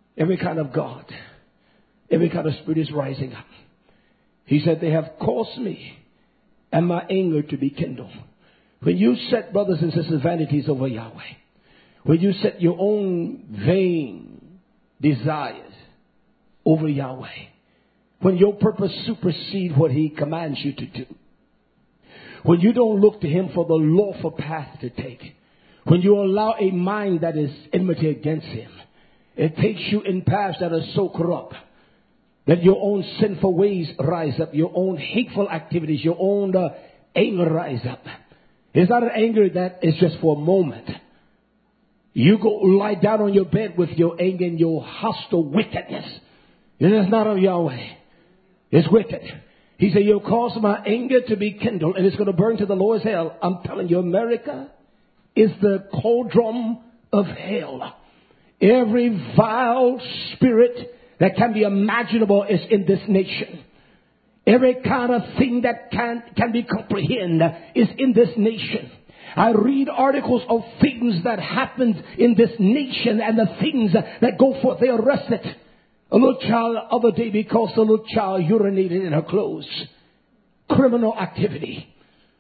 every kind of God, every kind of spirit is rising up. He said, they have caused me and my anger to be kindled. When you set, brothers and sisters, vanities over Yahweh, when you set your own vain desires over Yahweh, when your purpose supersedes what he commands you to do, when you don't look to him for the lawful path to take, when you allow a mind that is enmity against him, it takes you in paths that are so corrupt that your own sinful ways rise up, your own hateful activities, your own anger rise up. It's not an anger that is just for a moment. You go lie down on your bed with your anger and your hostile wickedness. It is not of Yahweh. It's wicked. He said, you'll cause my anger to be kindled and it's going to burn to the lowest hell. I'm telling you, America is the cauldron of hell. Every vile spirit that can be imaginable is in this nation. Every kind of thing that can be comprehended is in this nation. I read articles of things that happened in this nation and the things that go forth. They arrested a little child the other day because the little child urinated in her clothes. Criminal activity.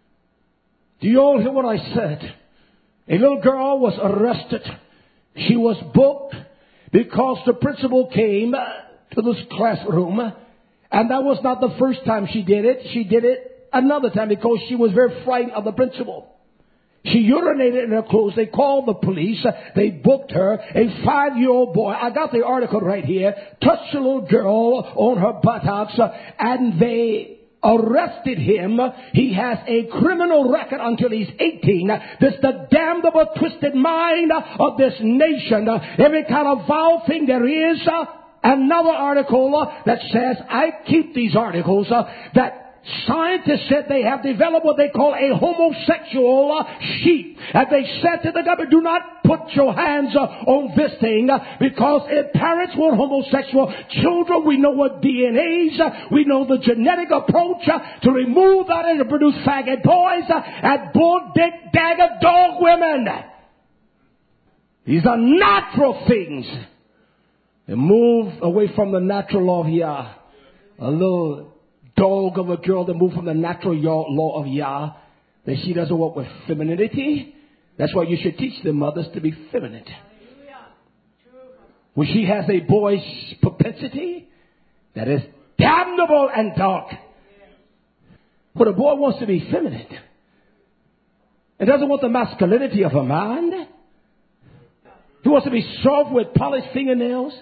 Do you all hear what I said? A little girl was arrested. She was booked because the principal came to this classroom. And that was not the first time she did it. She did it another time because she was very frightened of the principal. She urinated in her clothes. They called the police. They booked her. A 5-year-old boy, I got the article right here, touched a little girl on her buttocks, and they arrested him. He has a criminal record until he's 18. This is the damnable, twisted mind of this nation. Every kind of vile thing there is. Another article that says, I keep these articles, that scientists said they have developed what they call a homosexual sheep. And they said to the government, do not put your hands on this thing because if parents were homosexual children, we know what DNAs, we know the genetic approach to remove that and to produce faggot boys and bull dick dagger dog women. These are natural things. And move away from the natural law of Yah. A little dog of a girl that moved from the natural law of Yah. That she doesn't work with femininity. That's why you should teach the mothers to be feminine. When she has a boy's propensity that is damnable and dark. But a boy wants to be feminine. And doesn't want the masculinity of a man. He wants to be soft with polished fingernails.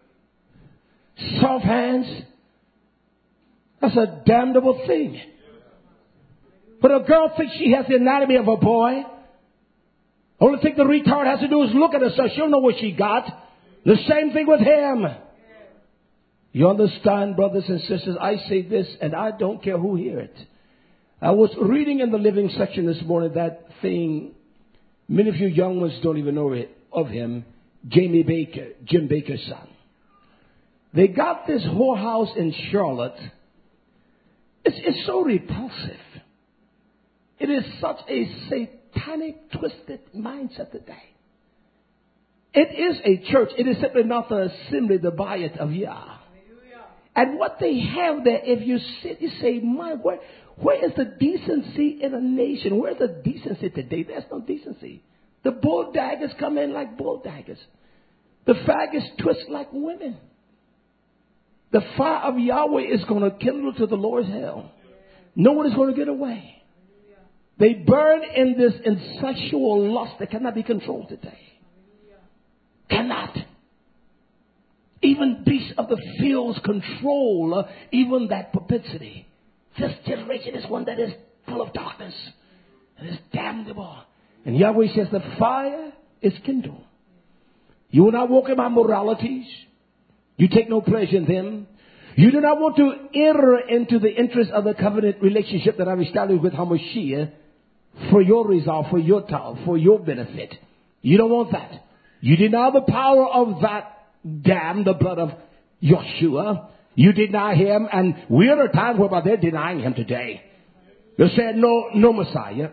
Soft hands. That's a damnable thing. But a girl thinks she has the anatomy of a boy. Only thing the retard has to do is look at herself. She'll know what she got. The same thing with him. You understand, brothers and sisters? I say this and I don't care who hear it. I was reading in the living section this morning that thing. Many of you young ones don't even know it of him. Jamie Baker, Jim Baker's son. They got this whorehouse in Charlotte. It's so repulsive. It is such a satanic, twisted mindset today. It is a church. It is simply not the assembly, the Bayat of Yah. And what they have there, if you sit, you say, where is the decency in a nation? Where's the decency today? There's no decency. The bull daggers come in like bull daggers. The faggots twist like women. The fire of Yahweh is going to kindle to the Lord's hell. No one is going to get away. They burn in this insexual lust that cannot be controlled today. Cannot. Even beasts of the fields control even that propensity. This generation is one that is full of darkness. It is damnable. And Yahweh says the fire is kindled. You will not walk in my moralities. You take no pleasure in them. You do not want to enter into the interest of the covenant relationship that I've established with Hamashiach for your resolve, for your time, for your benefit. You don't want that. You deny the power of that dam, the blood of Yeshua. You deny him, and we're at a time whereby they're denying him today. They said, no Messiah.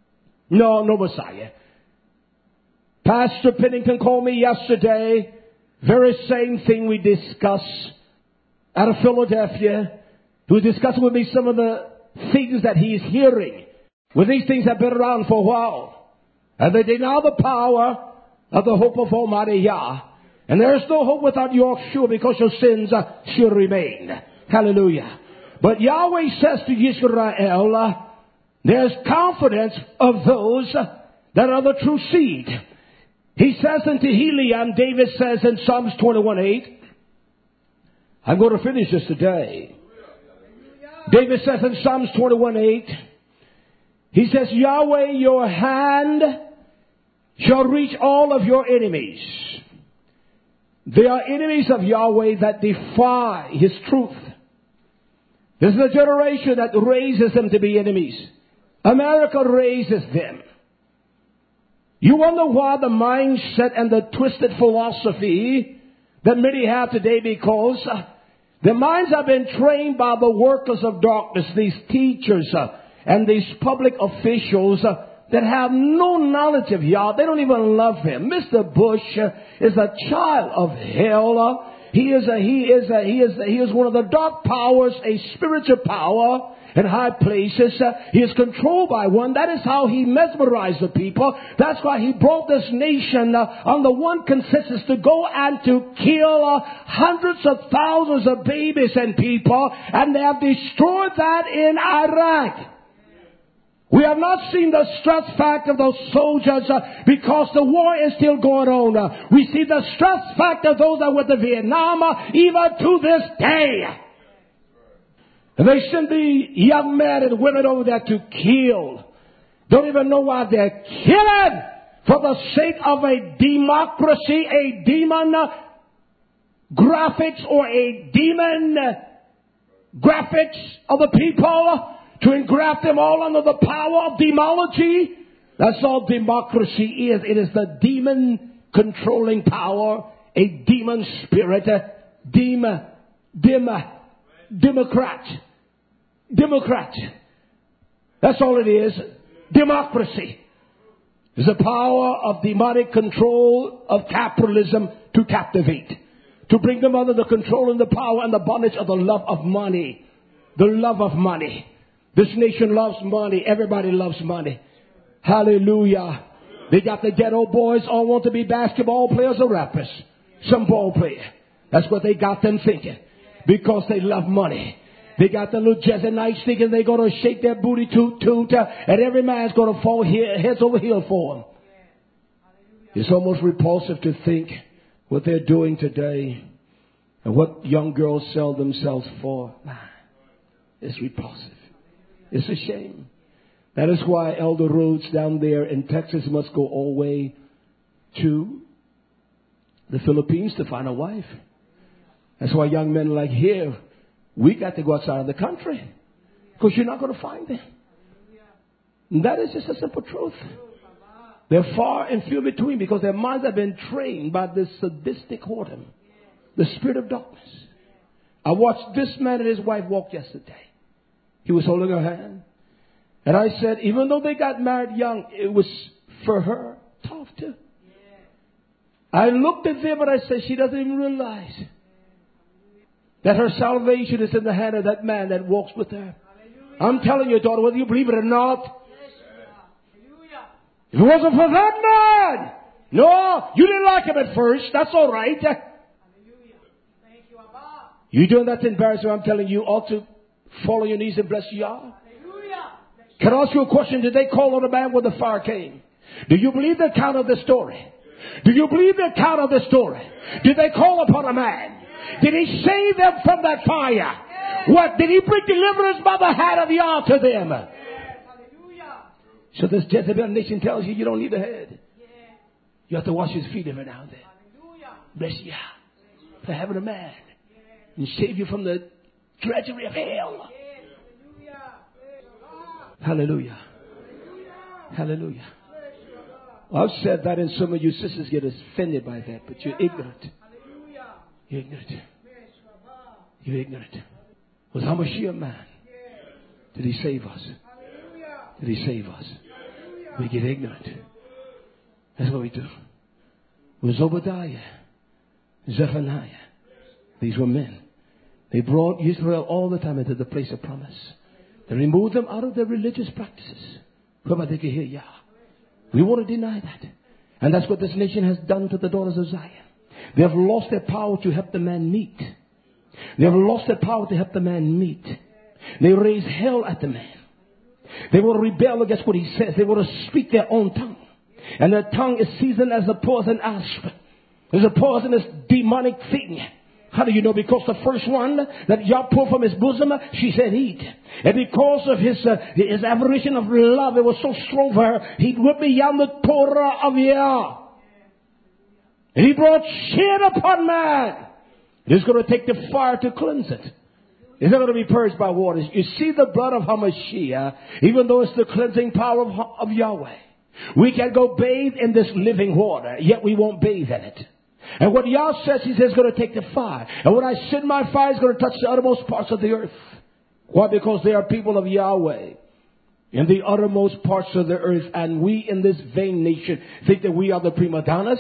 No Messiah. Pastor Pennington called me yesterday Very same thing we discussed out of Philadelphia. He was discussing with me some of the things that he is hearing. Well, these things have been around for a while. And they deny the power of the hope of Almighty Yah. And there is no hope without Yahshua, because your sins shall remain. Hallelujah. But Yahweh says to Israel, there's confidence of those that are the true seed. He says in Tehillim, David says in Psalms 21:8, I'm going to finish this today. David says in Psalms 21:8, he says, Yahweh, your hand shall reach all of your enemies. They are enemies of Yahweh that defy His truth. This is a generation that raises them to be enemies. America raises them. You wonder why the mindset and the twisted philosophy that many have today, because their minds have been trained by the workers of darkness, these teachers and these public officials that have no knowledge of Yah. They don't even love Him. Mr. Bush is a child of hell. He is one of the dark powers, a spiritual power in high places. He is controlled by one. That is how he mesmerized the people. That's why he brought this nation on the one consensus to go and to kill hundreds of thousands of babies and people. And they have destroyed that in Iraq. We have not seen the stress factor of those soldiers because the war is still going on. We see the stress factor of those that were with Vietnam even to this day. And they send the young men and women over there to kill. Don't even know why they're killing. For the sake of a democracy, a demon graphics, or a demon graphics of the people, to engraft them all under the power of demology. That's all democracy is. It is the demon controlling power, a demon spirit, Democrat. That's all it is. Democracy is the power of demonic control of capitalism to captivate, to bring them under the control and the power and the bondage of the love of money. The love of money. This nation loves money. Everybody loves money. Hallelujah. They got the ghetto boys all want to be basketball players or rappers. Some ball player. That's what they got them thinking. Because they love money. They got the little Jezebelites thinking they're going to shake their booty toot, and every man's going to fall heads over heels for them. It's almost repulsive to think what they're doing today and what young girls sell themselves for. Man, it's repulsive. It's a shame. That is why Elder Rhodes down there in Texas must go all the way to the Philippines to find a wife. That's why young men like here, we got to go outside of the country, because you're not going to find them. And that is just a simple truth. They're far and few between, because their minds have been trained by this sadistic whoredom, the spirit of darkness. I watched this man and his wife walk yesterday. He was holding her hand. And I said, even though they got married young, it was for her tough too. I looked at them and I said, she doesn't even realize that her salvation is in the hand of that man that walks with her. I'm telling you, daughter, whether you believe it or not, if it wasn't for that man, no, you didn't like him at first. That's all right. You doing that to embarrass you? I'm telling you, ought to fall on your knees and bless Yah. Can I ask you a question? Did they call on a man when the fire came? Do you believe the account of the story? Do you believe the account of the story? Did they call upon a man? Did he save them from that fire? What? Did he bring deliverance by the hand of Yah to them? So this Jezebel nation tells you don't need a head. You have to wash his feet every now and then. Bless Yah for having a man and save you from the drudgery of hell. Hallelujah. Hallelujah. I've said that, and some of you sisters get offended by that, but you're ignorant. You're ignorant. You're ignorant. Was Hamashiach man? Did he save us? Did he save us? We get ignorant. That's what we do. Was Obadiah? Zephaniah. These were men. They brought Israel all the time into the place of promise. They removed them out of their religious practices, whereby they could hear Yah. We want to deny that. And that's what this nation has done to the daughters of Zion. They have lost their power to help the man meet. They have lost their power to help the man meet. They raise hell at the man. They will rebel against what he says. They will speak their own tongue. And their tongue is seasoned as a poison asp. It's a poisonous demonic thing. How do you know? Because the first one that Yah pulled from his bosom, she said eat. And because of his aberration of love, it was so strong for her, he went beyond the Torah of Yah. And he brought shit upon man. It's going to take the fire to cleanse it. It's not going to be purged by waters. You see the blood of HaMashiach, even though it's the cleansing power of Yahweh. We can go bathe in this living water, yet we won't bathe in it. And what Yah says, he says, is going to take the fire. And when I send my fire, it's going to touch the uttermost parts of the earth. Why? Because they are people of Yahweh in the uttermost parts of the earth. And we in this vain nation think that we are the prima donnas.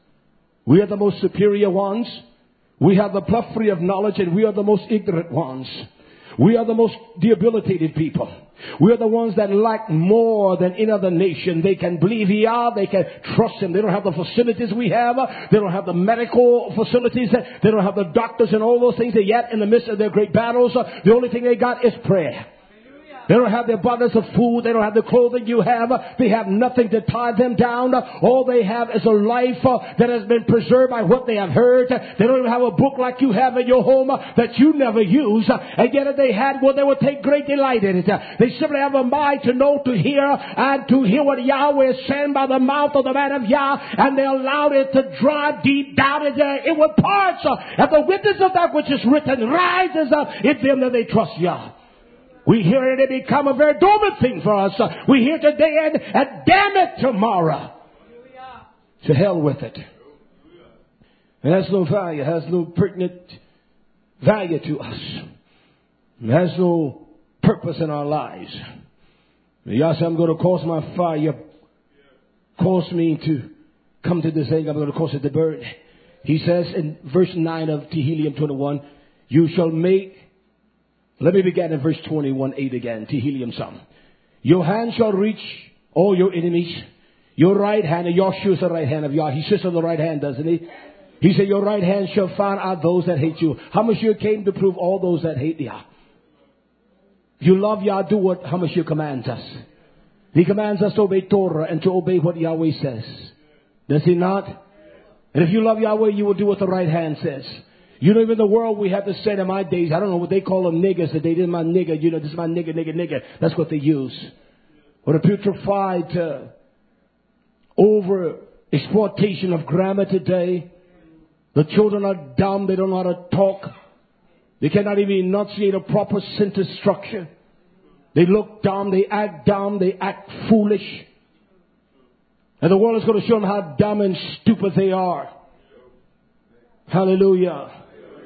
We are the most superior ones. We have the plethora of knowledge, and we are the most ignorant ones. We are the most debilitated people. We are the ones that lack more than any other nation. They can believe Yah. They can trust Him. They don't have the facilities we have. They don't have the medical facilities. They don't have the doctors and all those things. Yet in the midst of their great battles, the only thing they got is prayer. They don't have the abundance of food. They don't have the clothing you have. They have nothing to tie them down. All they have is a life that has been preserved by what they have heard. They don't even have a book like you have in your home that you never use. And yet if they had one, they would take great delight in it. They simply have a mind to know, to hear, and to hear what Yahweh is saying by the mouth of the man of Yah. And they allowed it to drive deep down into their inward parts. And the witness of that which is written rises up in them that they trust Yah. We hear it, it become a very dormant thing for us. We hear today and damn it tomorrow. To hell with it. It has no value. It has no pertinent value to us. It has no purpose in our lives. Yah said, I'm going to cause my fire. Cause me to come to this end. I'm going to cause it to burn. He says in verse 9 of Tehillim 21, you shall make. Let me begin in verse 21:8 again. Tehillim Psalm. Your hand shall reach all your enemies. Your right hand, and Yahshua is the right hand of Yah. He sits on the right hand, doesn't he? He said, your right hand shall find out those that hate you. HaMashiach came to prove all those that hate Yah. If you love Yah, do what HaMashiach commands us. He commands us to obey Torah and to obey what Yahweh says. Does he not? And if you love Yahweh, you will do what the right hand says. You know, even in the world, we have to say in my days, I don't know what they call them niggers today. This is my nigger. You know, this is my nigger. That's what they use. Or the putrefied over exploitation of grammar today. The children are dumb. They don't know how to talk. They cannot even enunciate a proper sentence structure. They look dumb. They act foolish. And the world is going to show them how dumb and stupid they are. Hallelujah.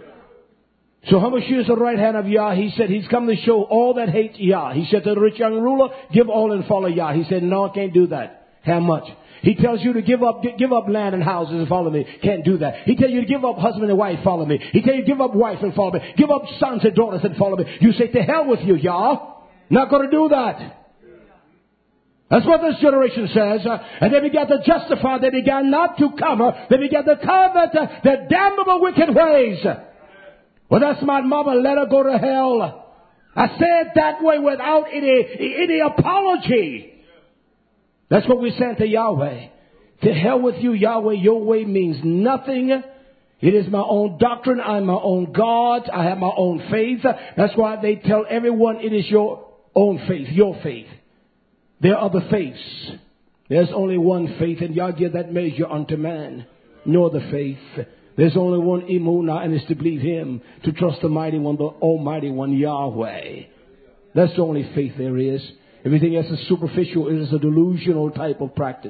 So HaMashiach is the right hand of Yah. He said he's come to show all that hate Yah. He said to the rich young ruler, give all and follow Yah. He said, no, I can't do that. How much? He tells you to give up land and houses and follow me. Can't do that. He tells you to give up husband and wife, follow me. He tells you to give up wife and follow me. Give up sons and daughters and follow me. You say, to hell with you, Yah. Not going to do that. That's what this generation says. And they began to justify. They began not to cover. They began to cover their damnable wicked ways. Well, that's my mama. Let her go to hell. I say it that way without any apology. That's what we said to Yahweh. To hell with you, Yahweh. Your way means nothing. It is my own doctrine. I'm my own God. I have my own faith. That's why they tell everyone it is your own faith, your faith. There are other faiths. There's only one faith, and Yah give that measure unto man. No other faith. There's only one emunah, and it's to believe Him, to trust the mighty one, the almighty one, Yahweh. That's the only faith there is. Everything else is superficial. It is a delusional type of practice.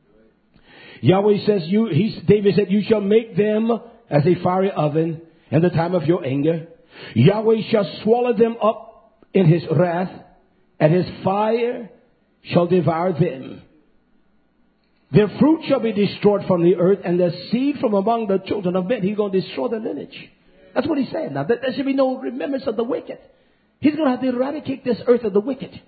Yahweh says, David said, you shall make them as a fiery oven in the time of your anger. Yahweh shall swallow them up in His wrath, and His fire shall devour them. Their fruit shall be destroyed from the earth, and their seed from among the children of men. He's going to destroy the lineage. That's what he's saying. Now, there should be no remembrance of the wicked. He's going to have to eradicate this earth of the wicked.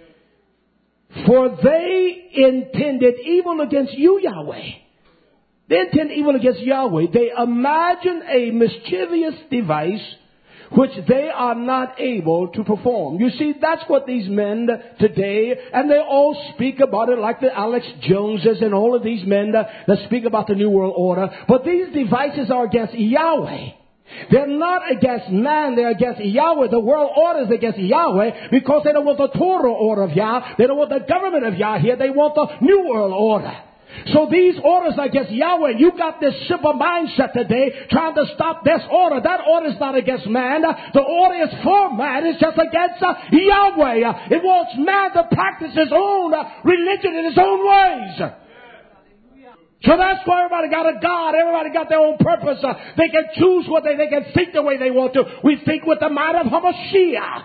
For they intended evil against you, Yahweh. They intend evil against Yahweh. They imagine a mischievous device which they are not able to perform. You see, that's what these men today, and they all speak about it like the Alex Joneses and all of these men that speak about the New World Order. But these devices are against Yahweh. They're not against man, they're against Yahweh. The world order is against Yahweh because they don't want the Torah order of Yah. They don't want the government of Yah here. They want the New World Order. So these orders are against Yahweh. You got this simple mindset today trying to stop this order. That order is not against man. The order is for man. It's just against Yahweh. It wants man to practice his own religion in his own ways. So that's why everybody got a God. Everybody got their own purpose. They can choose what they can think the way they want to. We think with the mind of Hamashiach.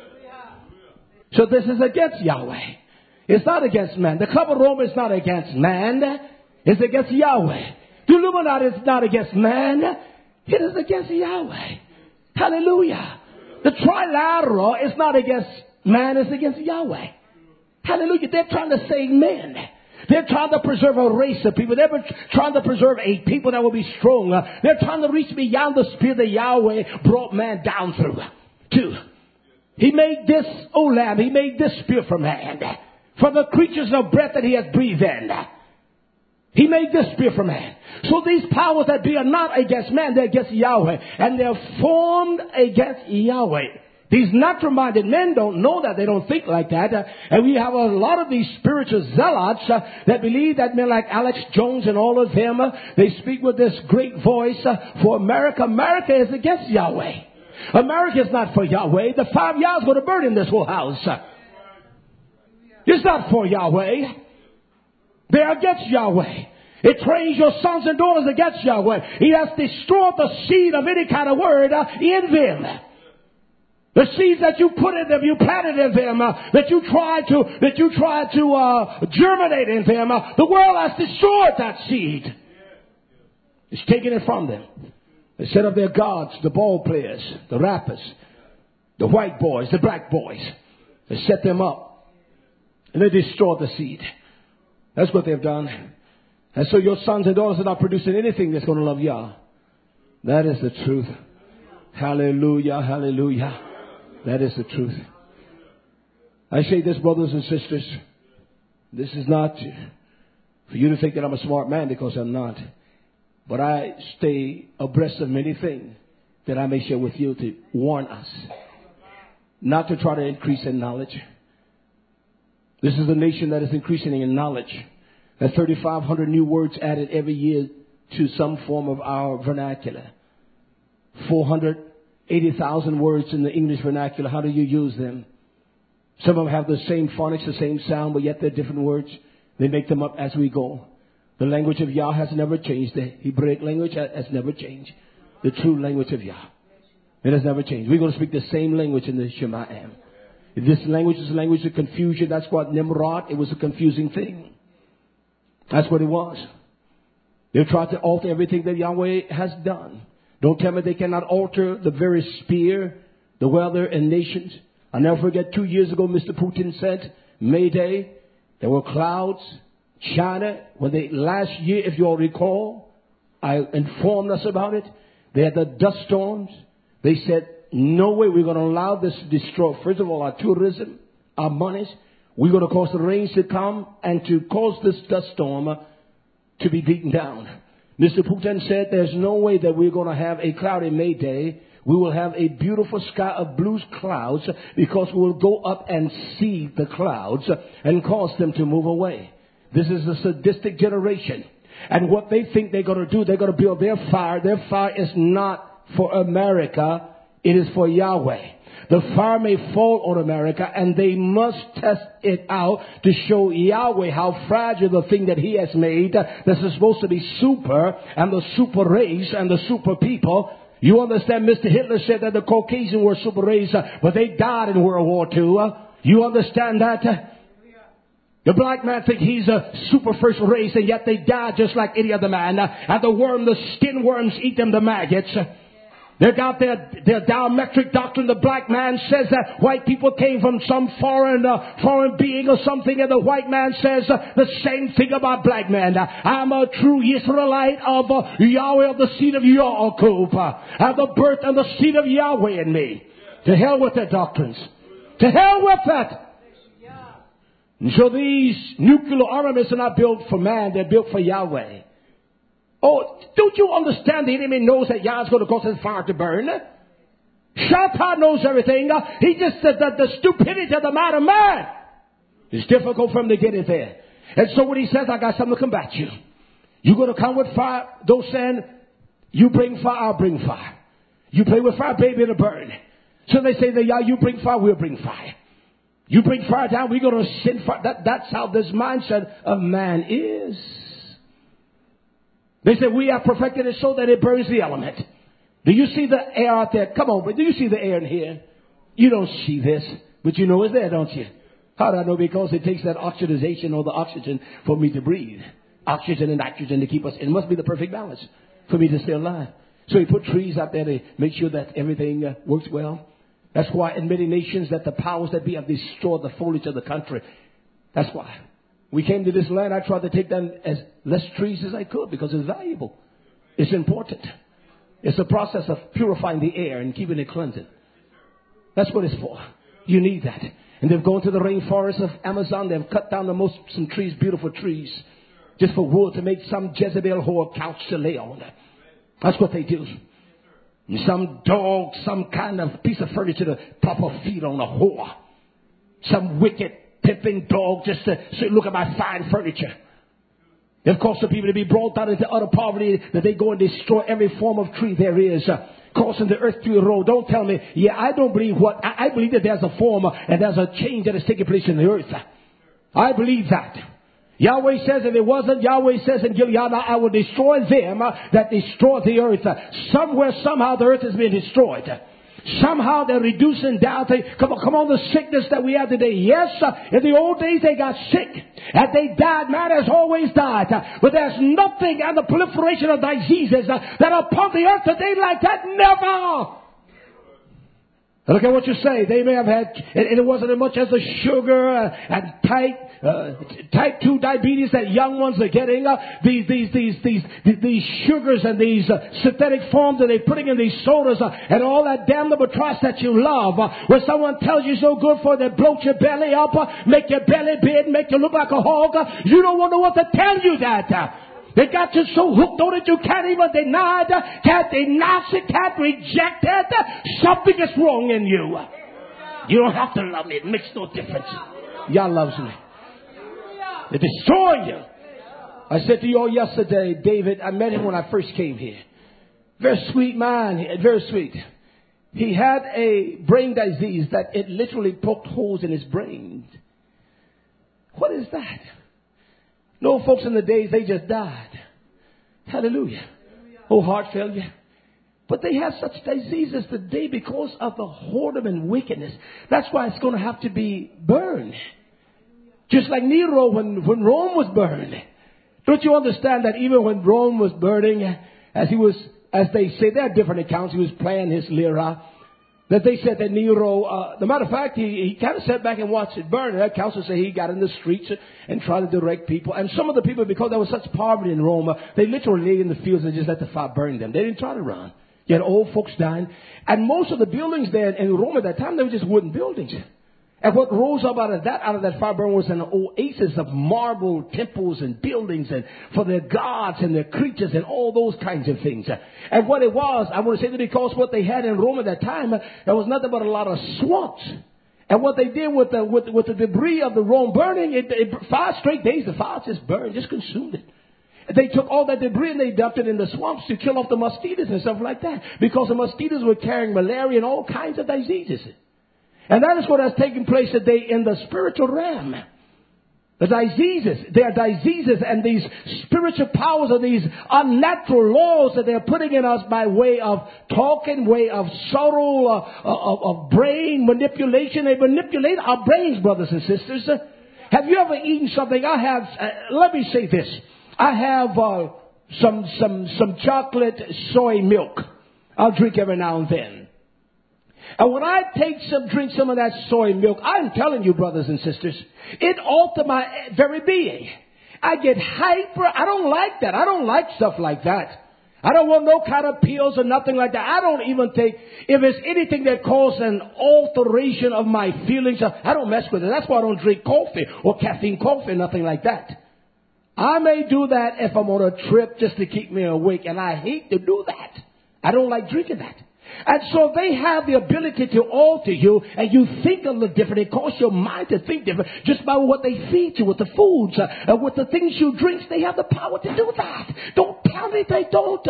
So this is against Yahweh. It's not against man. The Club of Rome is not against man. It's against Yahweh. The Illuminati is not against man. It is against Yahweh. Hallelujah. The Trilateral is not against man. It's against Yahweh. Hallelujah. They're trying to save men. They're trying to preserve a race of people. They're trying to preserve a people that will be strong. They're trying to reach beyond the spear that Yahweh brought man down through. Two. He made this olam. He made this spear for man. For the creatures of breath that he has breathed in. He made this spear for man. So these powers that be are not against man, they're against Yahweh. And they're formed against Yahweh. These natural-minded men don't know that. They don't think like that. And we have a lot of these spiritual zealots that believe that men like Alex Jones and all of them, they speak with this great voice for America. America is against Yahweh. America is not for Yahweh. The 5 Yahs are going to burn in this whole house. It's not for Yahweh. They're against Yahweh. It trains your sons and daughters against Yahweh. He has destroyed the seed of any kind of word in them. The seeds that you put in them, you planted in them, that you try to germinate in them, the world has destroyed that seed. It's taken it from them. They set up their gods, the ball players, the rappers, the white boys, the black boys. They set them up. And they destroyed the seed. That's what they've done. And so your sons and daughters are not producing anything that's going to love Yah. That is the truth. Hallelujah, hallelujah. That is the truth. I say this, brothers and sisters. This is not for you to think that I'm a smart man, because I'm not. But I stay abreast of many things that I may share with you to warn us. Not to try to increase in knowledge. This is a nation that is increasing in knowledge. There's 3,500 new words added every year to some form of our vernacular. 480,000 words in the English vernacular. How do you use them? Some of them have the same phonics, the same sound, but yet they're different words. They make them up as we go. The language of Yah has never changed. The Hebraic language has never changed. The true language of Yah. It has never changed. We're going to speak the same language in the Shemayim. This language is a language of confusion. That's what Nimrod, it was a confusing thing. That's what it was. They tried to alter everything that Yahweh has done. Don't tell me they cannot alter the very spear, the weather and nations. I'll never forget 2 years ago, Mr. Putin said, May Day, there were clouds. China, last year, if you all recall, I informed us about it. They had the dust storms. They said, no way we're going to allow this to destroy, first of all, our tourism, our monies. We're going to cause the rains to come and to cause this dust storm to be beaten down. Mr. Putin said there's no way that we're going to have a cloudy May Day. We will have a beautiful sky of blue clouds, because we will go up and see the clouds and cause them to move away. This is a sadistic generation. And what they think they're going to do, they're going to build their fire. Their fire is not for America. It is for Yahweh. The fire may fall on America, and they must test it out to show Yahweh how fragile the thing that He has made, this is supposed to be super, and the super race and the super people. You understand, Mr. Hitler said that the Caucasians were super race, but they died in World War II. You understand that? The black man think he's a super first race, and yet they die just like any other man. And the skin worms eat them, the maggots. They got their diametric doctrine. The black man says that white people came from some foreign being or something, and the white man says the same thing about black man. I'm a true Israelite of Yahweh, of the seed of Yaakov. I have the birth and the seed of Yahweh in me. To hell with their doctrines. To hell with that. And so these nuclear armaments are not built for man, they're built for Yahweh. Oh, don't you understand the enemy knows that Yah's going to cause his fire to burn? Shaitan knows everything. He just said that the stupidity of the mind of man. It's difficult for him to get it there. And so when he says, I got something to combat you. You're going to come with fire. Those saying, you bring fire, I'll bring fire. You play with fire, baby, it'll burn. So they say that, yeah, you bring fire, we'll bring fire. You bring fire down, we're going to send fire. That's how this mindset of man is. They say we have perfected it so that it burns the element. Do you see the air out there? Come on, but do you see the air in here? You don't see this, but you know it's there, don't you? How do I know? Because it takes that oxidization or the oxygen for me to breathe. Oxygen and nitrogen to keep us. It must be the perfect balance for me to stay alive. So he put trees out there to make sure that everything works well. That's why in many nations that the powers that be have destroyed the foliage of the country. That's why. We came to this land. I tried to take down as less trees as I could because it's valuable. It's important. It's a process of purifying the air and keeping it cleansing. That's what it's for. You need that. And they've gone to the rainforest of Amazon. They've cut down some trees, beautiful trees, just for wood to make some Jezebel whore couch to lay on. That's what they do. Some dog, some kind of piece of furniture to prop her feet on a whore. Some wicked, pimping dog just to say, look at my fine furniture. They've caused the people to be brought down into utter poverty that they go and destroy every form of tree there is, causing the earth to erode. Don't tell me, yeah, I don't believe what, I believe that there's a form and there's a change that is taking place in the earth. I believe that. Yahweh says, if it wasn't, Yahweh says in Gilead, I will destroy them that destroy the earth. Somewhere, somehow, the earth has been destroyed. Somehow they're reducing down. Come on, the sickness that we have today. Yes, in the old days they got sick and they died. Man has always died. But there's nothing and the proliferation of diseases that are upon the earth today like that. Never. Look at what you say. They may have had, and it wasn't as much as the sugar and type 2 diabetes that young ones are getting. These sugars and these synthetic forms that they're putting in these sodas and all that damnable trash that you love. When someone tells you so good for, they bloat your belly up, make your belly big, make you look like a hog. You don't want to know what to tell you that. They got you so hooked on it you can't even deny it, can't denounce it, can't reject it. Something is wrong in you. You don't have to love me. It makes no difference. Yah loves me. They destroy you. I said to you all yesterday, David, I met him when I first came here. Very sweet man, very sweet. He had a brain disease that it literally poked holes in his brain. What is that? No, folks in the days, they just died. Hallelujah. Oh, heart failure. But they have such diseases today because of the whoredom and wickedness. That's why it's going to have to be burned. Just like Nero when Rome was burned. Don't you understand that even when Rome was burning, as they say, there are different accounts, he was playing his lyra. That they said that Nero, the matter of fact, he kind of sat back and watched it burn. And that council said he got in the streets and tried to direct people. And some of the people, because there was such poverty in Rome, they literally lay in the fields and just let the fire burn them. They didn't try to run. You had old folks dying. And most of the buildings there in Rome at that time, they were just wooden buildings. And what rose up out of that fire burn was an oasis of marble temples and buildings and for their gods and their creatures and all those kinds of things. And what it was, I want to say that because what they had in Rome at that time, there was nothing but a lot of swamps. And what they did with the debris of the Rome burning, 5 straight days, the fire just burned, just consumed it. They took all that debris and they dumped it in the swamps to kill off the mosquitoes and stuff like that. Because the mosquitoes were carrying malaria and all kinds of diseases. And that is what has taken place today in the spiritual realm. The diseases, they are diseases, and these spiritual powers are these unnatural laws that they're putting in us by way of talking, way of subtle, of brain manipulation. They manipulate our brains, brothers and sisters. Have you ever eaten something? I have, let me say this. I have some chocolate soy milk. I'll drink every now and then. And when I drink some of that soy milk, I'm telling you, brothers and sisters, it alters my very being. I get hyper. I don't like that. I don't like stuff like that. I don't want no kind of pills or nothing like that. I don't even take, if it's anything that causes an alteration of my feelings, I don't mess with it. That's why I don't drink coffee or caffeine coffee, nothing like that. I may do that if I'm on a trip just to keep me awake, and I hate to do that. I don't like drinking that. And so they have the ability to alter you, and you think a little different. It causes your mind to think different just by what they feed you with the foods, with the things you drink. They have the power to do that. Don't tell me they don't.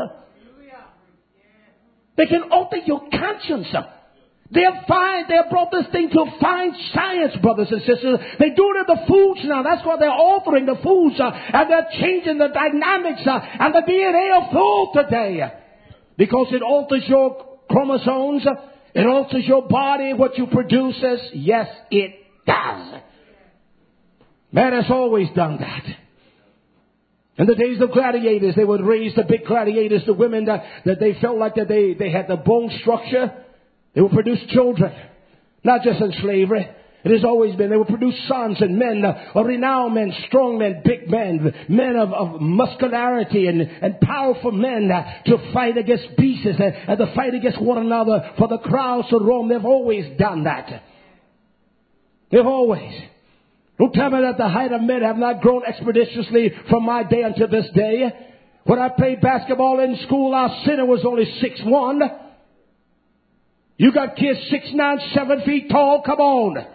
They can alter your conscience. They have brought this thing to fine science, brothers and sisters. They do it in the foods now. That's why they're altering the foods, and they're changing the dynamics and the DNA of food today. Because it alters your chromosomes, it alters your body, what you produces. Yes, it does. Man has always done that. In the days of gladiators, they would raise the big gladiators, the women that they felt like that they had the bone structure. They would produce children, not just in slavery. It has always been. They would produce sons and men, renowned men, strong men, big men, men of muscularity and powerful men to fight against beasts and to fight against one another for the crowds to roam. They've always done that. They've always. Don't tell me that the height of men have not grown expeditiously from my day until this day. When I played basketball in school, our center was only 6'1". You got kids 6'9", 7 feet tall. Come on.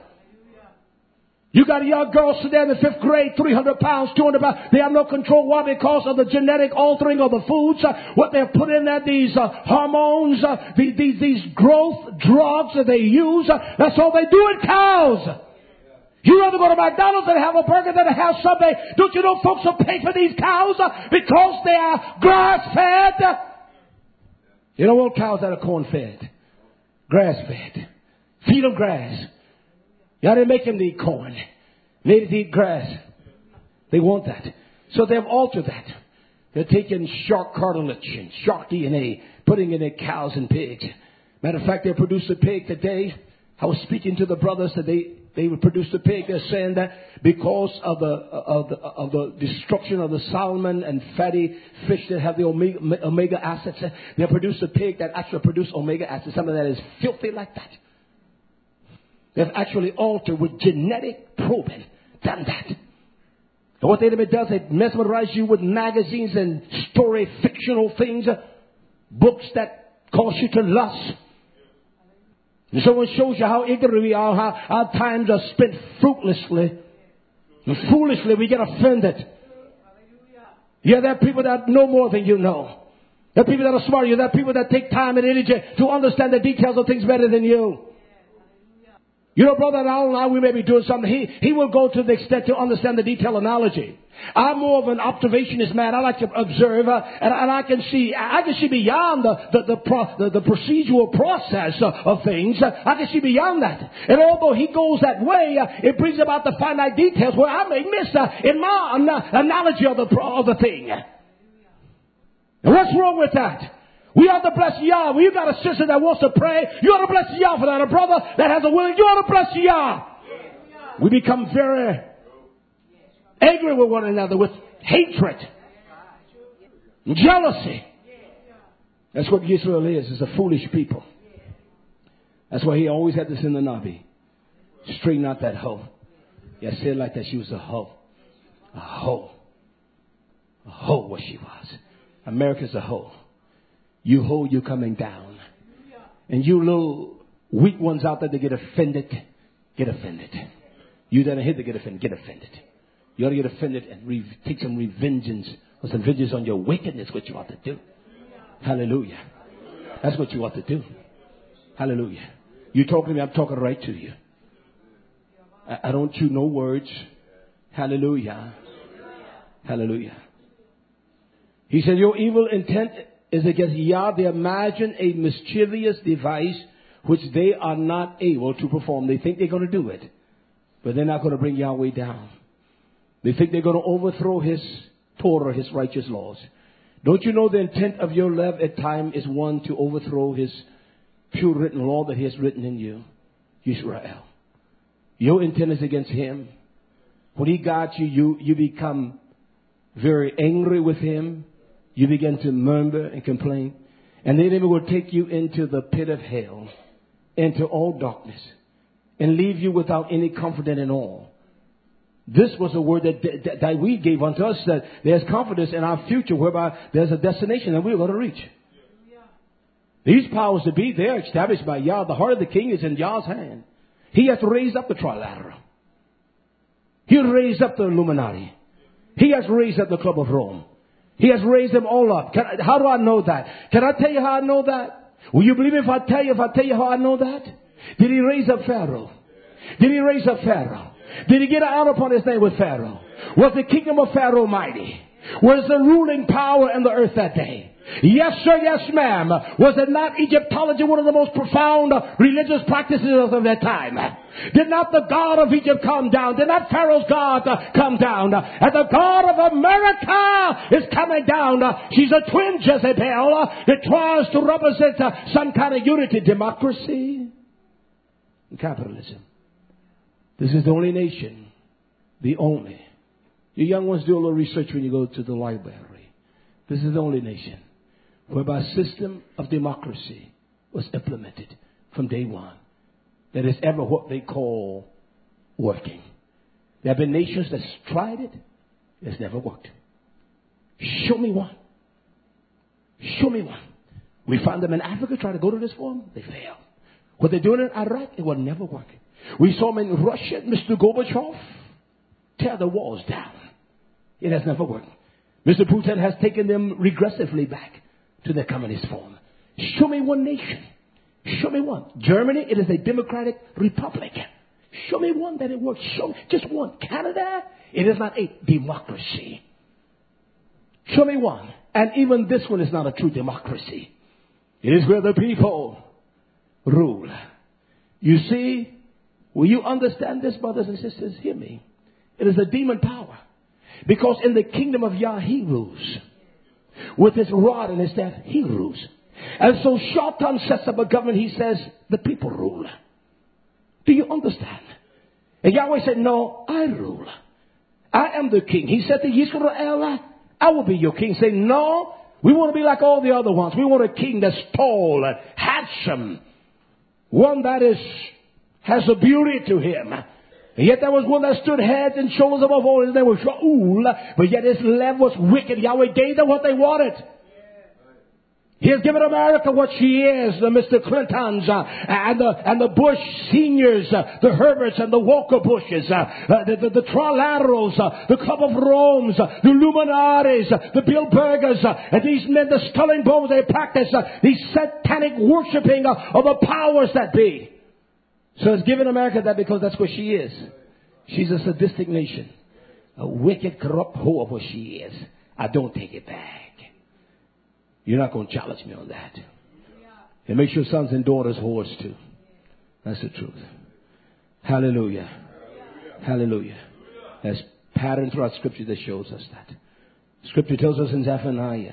You got young girls today in the 5th grade, 300 pounds, 200 pounds. They have no control. Why? Because of the genetic altering of the foods. What they've put in there, these hormones, these growth drugs that they use. That's all they do in cows. You rather go to McDonald's and have a burger than a house Subway. Don't you know folks will pay for these cows because they are grass-fed? You don't want cows that are corn-fed. Grass-fed. Feed them grass. You didn't make them to eat corn. Made it to eat grass. They want that. So they've altered that. They're taking shark cartilage and shark DNA, putting it in cows and pigs. Matter of fact, they produced a pig today. I was speaking to the brothers that they would produce a pig. They're saying that because of the destruction of the salmon and fatty fish that have the omega acids, they produce a pig that actually produces omega acids. Some of that is filthy like that. They've actually altered with genetic probing, done that. And what the enemy does, it mesmerizes you with magazines and story fictional things, books that cause you to lust. And so it shows you how ignorant we are, how our times are spent fruitlessly. And foolishly we get offended. Yeah, there are people that know more than you know. There are people that are smarter than you. There are people that take time and energy to understand the details of things better than you. You know, Brother Al, we may be doing something. He will go to the extent to understand the detail analogy. I'm more of an observationist man. I like to observe, and I can see beyond the procedural process of things. I can see beyond that. And although he goes that way, it brings about the finite details where I may miss in my analogy of the thing. And what's wrong with that? We ought to bless Yah. Well, you got a sister that wants to pray. You ought to bless Yah for that. A brother that has a willing, you ought to bless Yah. We become very angry with one another with hatred, jealousy. That's what Israel is. It's a foolish people. That's why he always had this in the Nabi. Straighten out that hoe. Yeah, say it like that. She was a hoe. A hoe. A hoe, what she was. America's a hoe. You hoe, you coming down. And you little weak ones out there that get offended, get offended. You that are here to get offended, get offended. You ought to get offended and take some revengeance or some vengeance on your wickedness, what you ought to do. Hallelujah. That's what you ought to do. Hallelujah. You talking to me, I'm talking right to you. I don't chew no words. Hallelujah. Hallelujah. He said, your evil intent is against Yah. They imagine a mischievous device which they are not able to perform. They think they're going to do it, but they're not going to bring Yahweh down. They think they're going to overthrow his Torah, his righteous laws. Don't you know the intent of your love at time is one to overthrow his pure written law that he has written in you, Israel. Your intent is against him. When he got you, you become very angry with him. You begin to murmur and complain. And the enemy will take you into the pit of hell, into all darkness, and leave you without any confidence at all. This was a word that we gave unto us, that there's confidence in our future whereby there's a destination that we're going to reach. These powers to be, they're established by Yah. The heart of the king is in Yah's hand. He has raised up the Trilateral. He has raised up the Illuminati. He has raised up the Club of Rome. He has raised them all up. How do I know that? Can I tell you how I know that? Will you believe me if I tell you how I know that? Did he raise up Pharaoh? Did he raise up Pharaoh? Did he get an honor upon his name with Pharaoh? Was the kingdom of Pharaoh mighty? Was the ruling power in the earth that day? Yes, sir, yes, ma'am. Was it not Egyptology one of the most profound religious practices of that time? Did not the God of Egypt come down? Did not Pharaoh's God come down? And the God of America is coming down. She's a twin Jezebel that tries to represent some kind of unity, democracy, and capitalism. This is the only nation, the only. You young ones do a little research when you go to the library. This is the only nation whereby a system of democracy was implemented from day one. That is ever what they call working. There have been nations that's tried it. It's never worked. Show me one. Show me one. We find them in Africa trying to go to this form. They fail. What they're doing in Iraq, it will never work. We saw them in Russia, Mr. Gorbachev, tear the walls down. It has never worked. Mr. Putin has taken them regressively back to their communist form. Show me one nation. Show me one. Germany, it is a democratic republic. Show me one that it works. Show just one. Canada, it is not a democracy. Show me one. And even this one is not a true democracy. It is where the people rule. You see, will you understand this, brothers and sisters? Hear me. It is a demon power. Because in the kingdom of Yah, he rules. With his rod and his staff, he rules. And so Shaitan sets up a government. He says, the people rule. Do you understand? And Yahweh said, no, I rule. I am the king. He said to Israel, I will be your king. Say, no, we want to be like all the other ones. We want a king that's tall and handsome. One that has a beauty to him. And yet there was one that stood head and shoulders above all. His name was Shaul. But yet his love was wicked. Yahweh gave them what they wanted. He has given America what she is, the Mr. Clintons and the Bush seniors, the Herberts and the Walker Bushes, the Trilaterals, the Club of Rome's, the Illuminatis, the Bilderbergers, and these men, the skull and bones, they practice these satanic worshiping of the powers that be. So it's given America that because that's what she is. She's a sadistic nation, a wicked, corrupt whore of what she is. I don't take it back. You're not going to challenge me on that. And make sure sons and daughters whores too. That's the truth. Hallelujah. Hallelujah. There's pattern throughout Scripture that shows us that. Scripture tells us in Zephaniah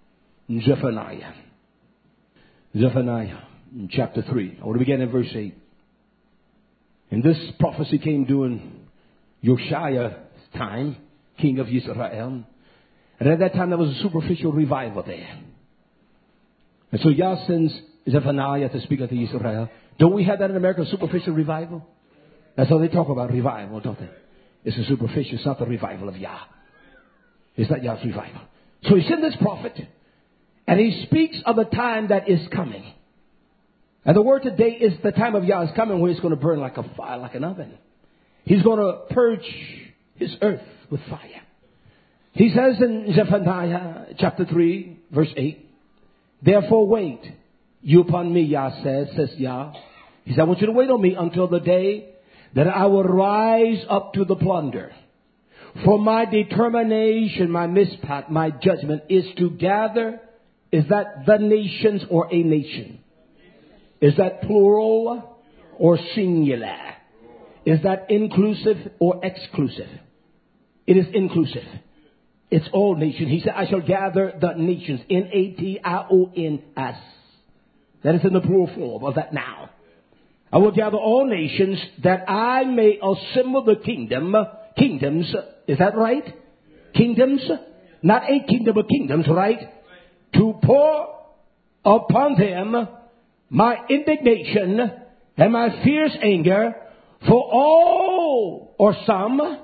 in chapter 3. I want to begin in verse 8. And this prophecy came during Josiah's time, king of Israel. And at that time there was a superficial revival there. And so Yah sends Zephaniah to speak unto Israel. Don't we have that in America, superficial revival? That's how they talk about revival, don't they? It's a superficial, it's not the revival of Yah. It's not Yah's revival. So he sent this prophet, and he speaks of a time that is coming. And the word today is the time of Yah is coming where it's going to burn like a fire, like an oven. He's going to purge his earth with fire. He says in Zephaniah chapter 3, verse 8, therefore wait you upon me, Yah says Yah. He said, I want you to wait on me until the day that I will rise up to the plunder. For my determination, my mispat, my judgment is to gather. Is that the nations or a nation? Is that plural or singular? Is that inclusive or exclusive? It is inclusive. It's all nations. He said, I shall gather the nations. N-A-T-I-O-N-S. That is in the plural form of that now. I will gather all nations that I may assemble the kingdoms. Is that right? Kingdoms. Not a kingdom, but kingdoms, right? To pour upon them my indignation and my fierce anger for all or some,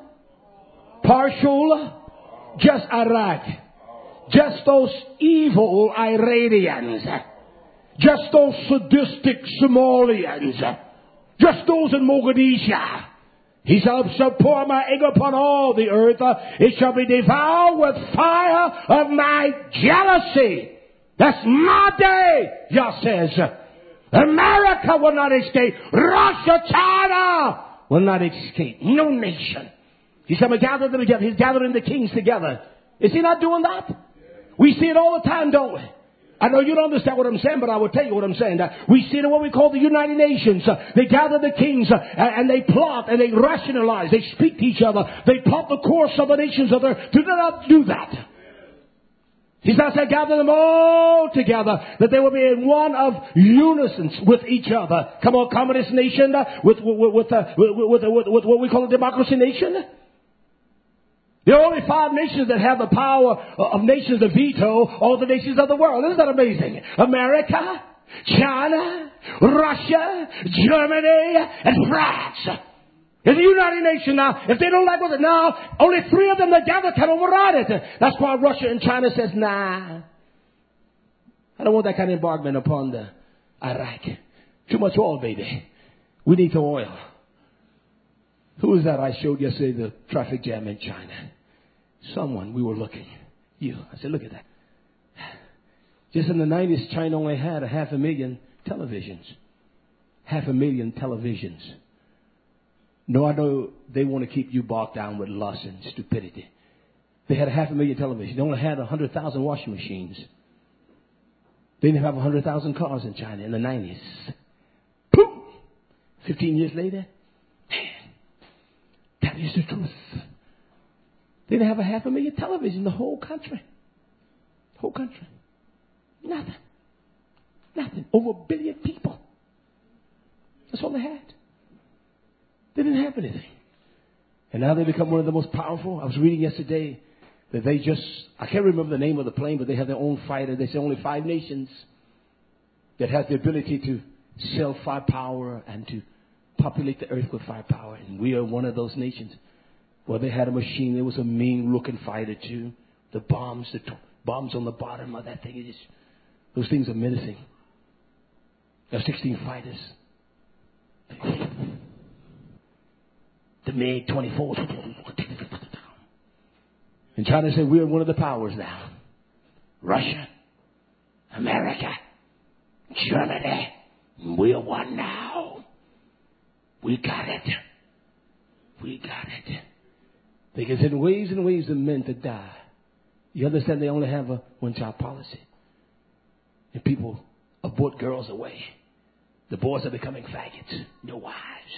partial, just Iraq, just those evil Iranians, just those sadistic Somalians, just those in Mogadishu. He shall pour my anger upon all the earth. It shall be devoured with fire of my jealousy. That's my day, Yah says. America will not escape. Russia, China will not escape. No nation. He shall gather them together. He's gathering the kings together. Is he not doing that? We see it all the time, don't we? I know you don't understand what I'm saying, but I will tell you what I'm saying. We see it in what we call the United Nations. They gather the kings and they plot and they rationalize. They speak to each other. They plot the course of the nations of the earth. Do not do that. He says, I gather them all together, that they will be in one of unison with each other. Come on, communist nation with what we call a democracy nation. There are only 5 nations that have the power of nations to veto all the nations of the world. Isn't that amazing? America, China, Russia, Germany, and France. In the United Nations now, if they don't like what it now, only 3 of them together can override it. That's why Russia and China says, nah, I don't want that kind of embargo upon the Iraq. Too much oil, baby. We need the oil. Who is that I showed yesterday, the traffic jam in China? Someone, we were looking. You. I said, look at that. Just in the 90s, China only had 500,000 televisions. 500,000 televisions. No, I know they want to keep you bogged down with lust and stupidity. They had 500,000 televisions. They only had 100,000 washing machines. They didn't have 100,000 cars in China in the 90s. Boom! 15 years later, that is the truth. They didn't have 500,000 televisions in the whole country. Whole country. Nothing. Nothing. Over 1 billion people. That's all they had. They didn't have anything. And now they become one of the most powerful. I was reading yesterday that they just, I can't remember the name of the plane, but they have their own fighter. They say only 5 nations that have the ability to sell firepower and to populate the earth with firepower. And we are one of those nations. Well, they had a machine. There was a mean looking fighter too. The bombs on the bottom of that thing. Those things are menacing. There are 16 fighters. The MiG-24. And China said, we're one of the powers now. Russia, America, Germany, we're one now. We got it. We got it. They can send waves and waves of men to die. You understand they only have a one-child policy. And people abort girls away. The boys are becoming faggots. No wives.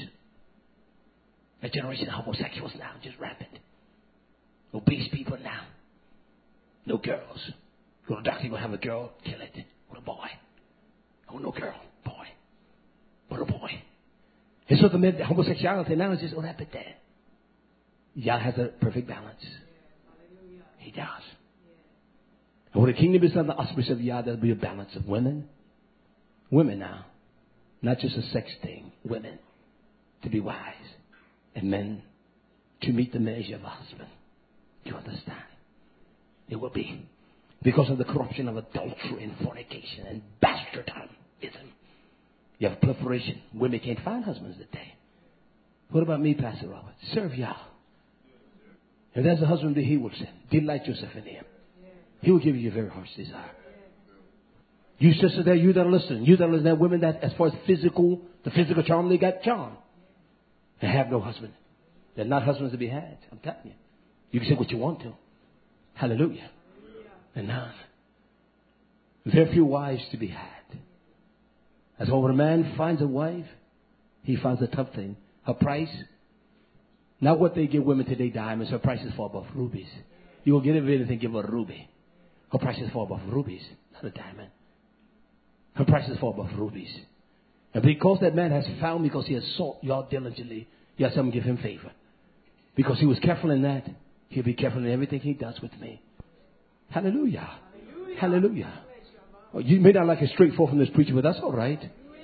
A generation of homosexuals now, just rampant. Obese people now. No girls. Go to the doctor, you're going to have a girl, kill it. What a boy. Oh, no girl, boy. What a boy. And so the homosexuality now is just what happened there. Yah has a perfect balance. He does. And when the kingdom is under the auspice of Yah, there'll be a balance of women. Women now. Not just a sex thing. Women to be wise. And men to meet the measure of a husband. You understand? It will be. Because of the corruption of adultery and fornication and bastardism. You have proliferation. Women can't find husbands today. What about me, Pastor Robert? Serve Yah. If there's a husband that he will send, delight yourself in him. He will give you your very heart's desire. You sisters there, you that are listening, there are women that as far as the physical charm, they got charm. And have no husband. They're not husbands to be had. I'm telling you. You can say what you want to. Hallelujah. And none. Very few wives to be had. That's why when a man finds a wife, he finds a tough thing. Her price, Not what they give women today, diamonds. Her price is far above rubies. You will get anything, give her a ruby. Her price is far above rubies, not a diamond. Her price is far above rubies. And because that man has found me, because he has sought y'all diligently, yes, I'm going to give him favor. Because he was careful in that, he'll be careful in everything he does with me. Hallelujah. Hallelujah. Hallelujah. Oh, you may not like it straight forth from this preacher, but that's all right.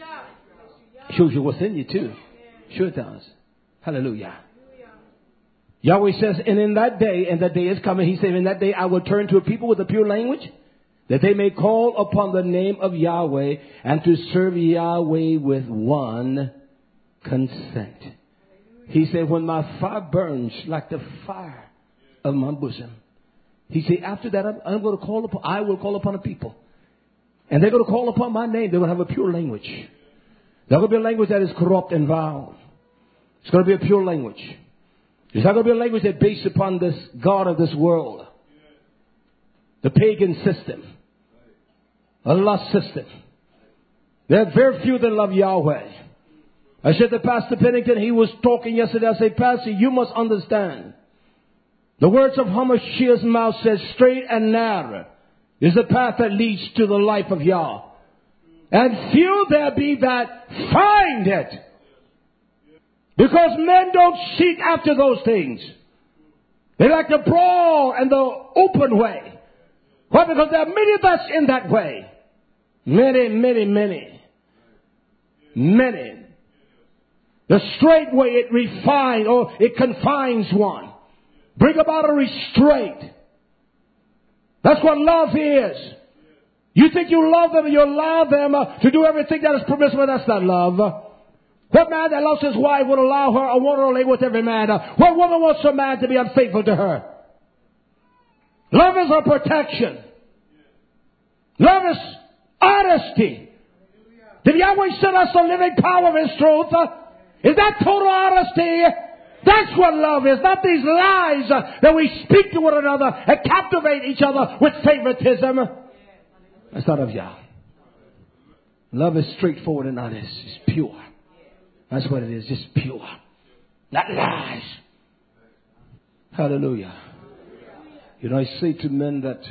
Shows you what's in you too. Sure it does. Hallelujah. Yahweh says, and in that day, and that day is coming, he said, in that day I will turn to a people with a pure language, that they may call upon the name of Yahweh and to serve Yahweh with one consent. He said, when my fire burns like the fire of my bosom, he said, after that I'm going to call upon, I will call upon a people. And they're going to call upon my name. They're going to have a pure language. They're going to be a language that is corrupt and vile. It's going to be a pure language. It's not going to be a language that's based upon this God of this world. The pagan system. A lust system. There are very few that love Yahweh. I said to Pastor Pennington, he was talking yesterday. I said, Pastor, you must understand. The words of Hamashiach's mouth says, straight and narrow is the path that leads to the life of Yah. And few there be that find it. Because men don't seek after those things. They like the broad and the open way. Why? Because there are many that's in that way. Many, many, many. Many. The straight way, it refines or it confines one. Bring about a restraint. That's what love is. You think you love them and you allow them to do everything that is permissible. That's not love. What man that loves his wife would allow her or want to relate with every man? What woman wants a man to be unfaithful to her? Love is a protection. Love is honesty. Did Yahweh send us the living power of His truth? Is that total honesty? That's what love is. Not these lies that we speak to one another and captivate each other with favoritism. That's not of Yah. Love is straightforward and honest. It's pure. That's what it is. Just pure. Not lies. Hallelujah. You know, I say to men that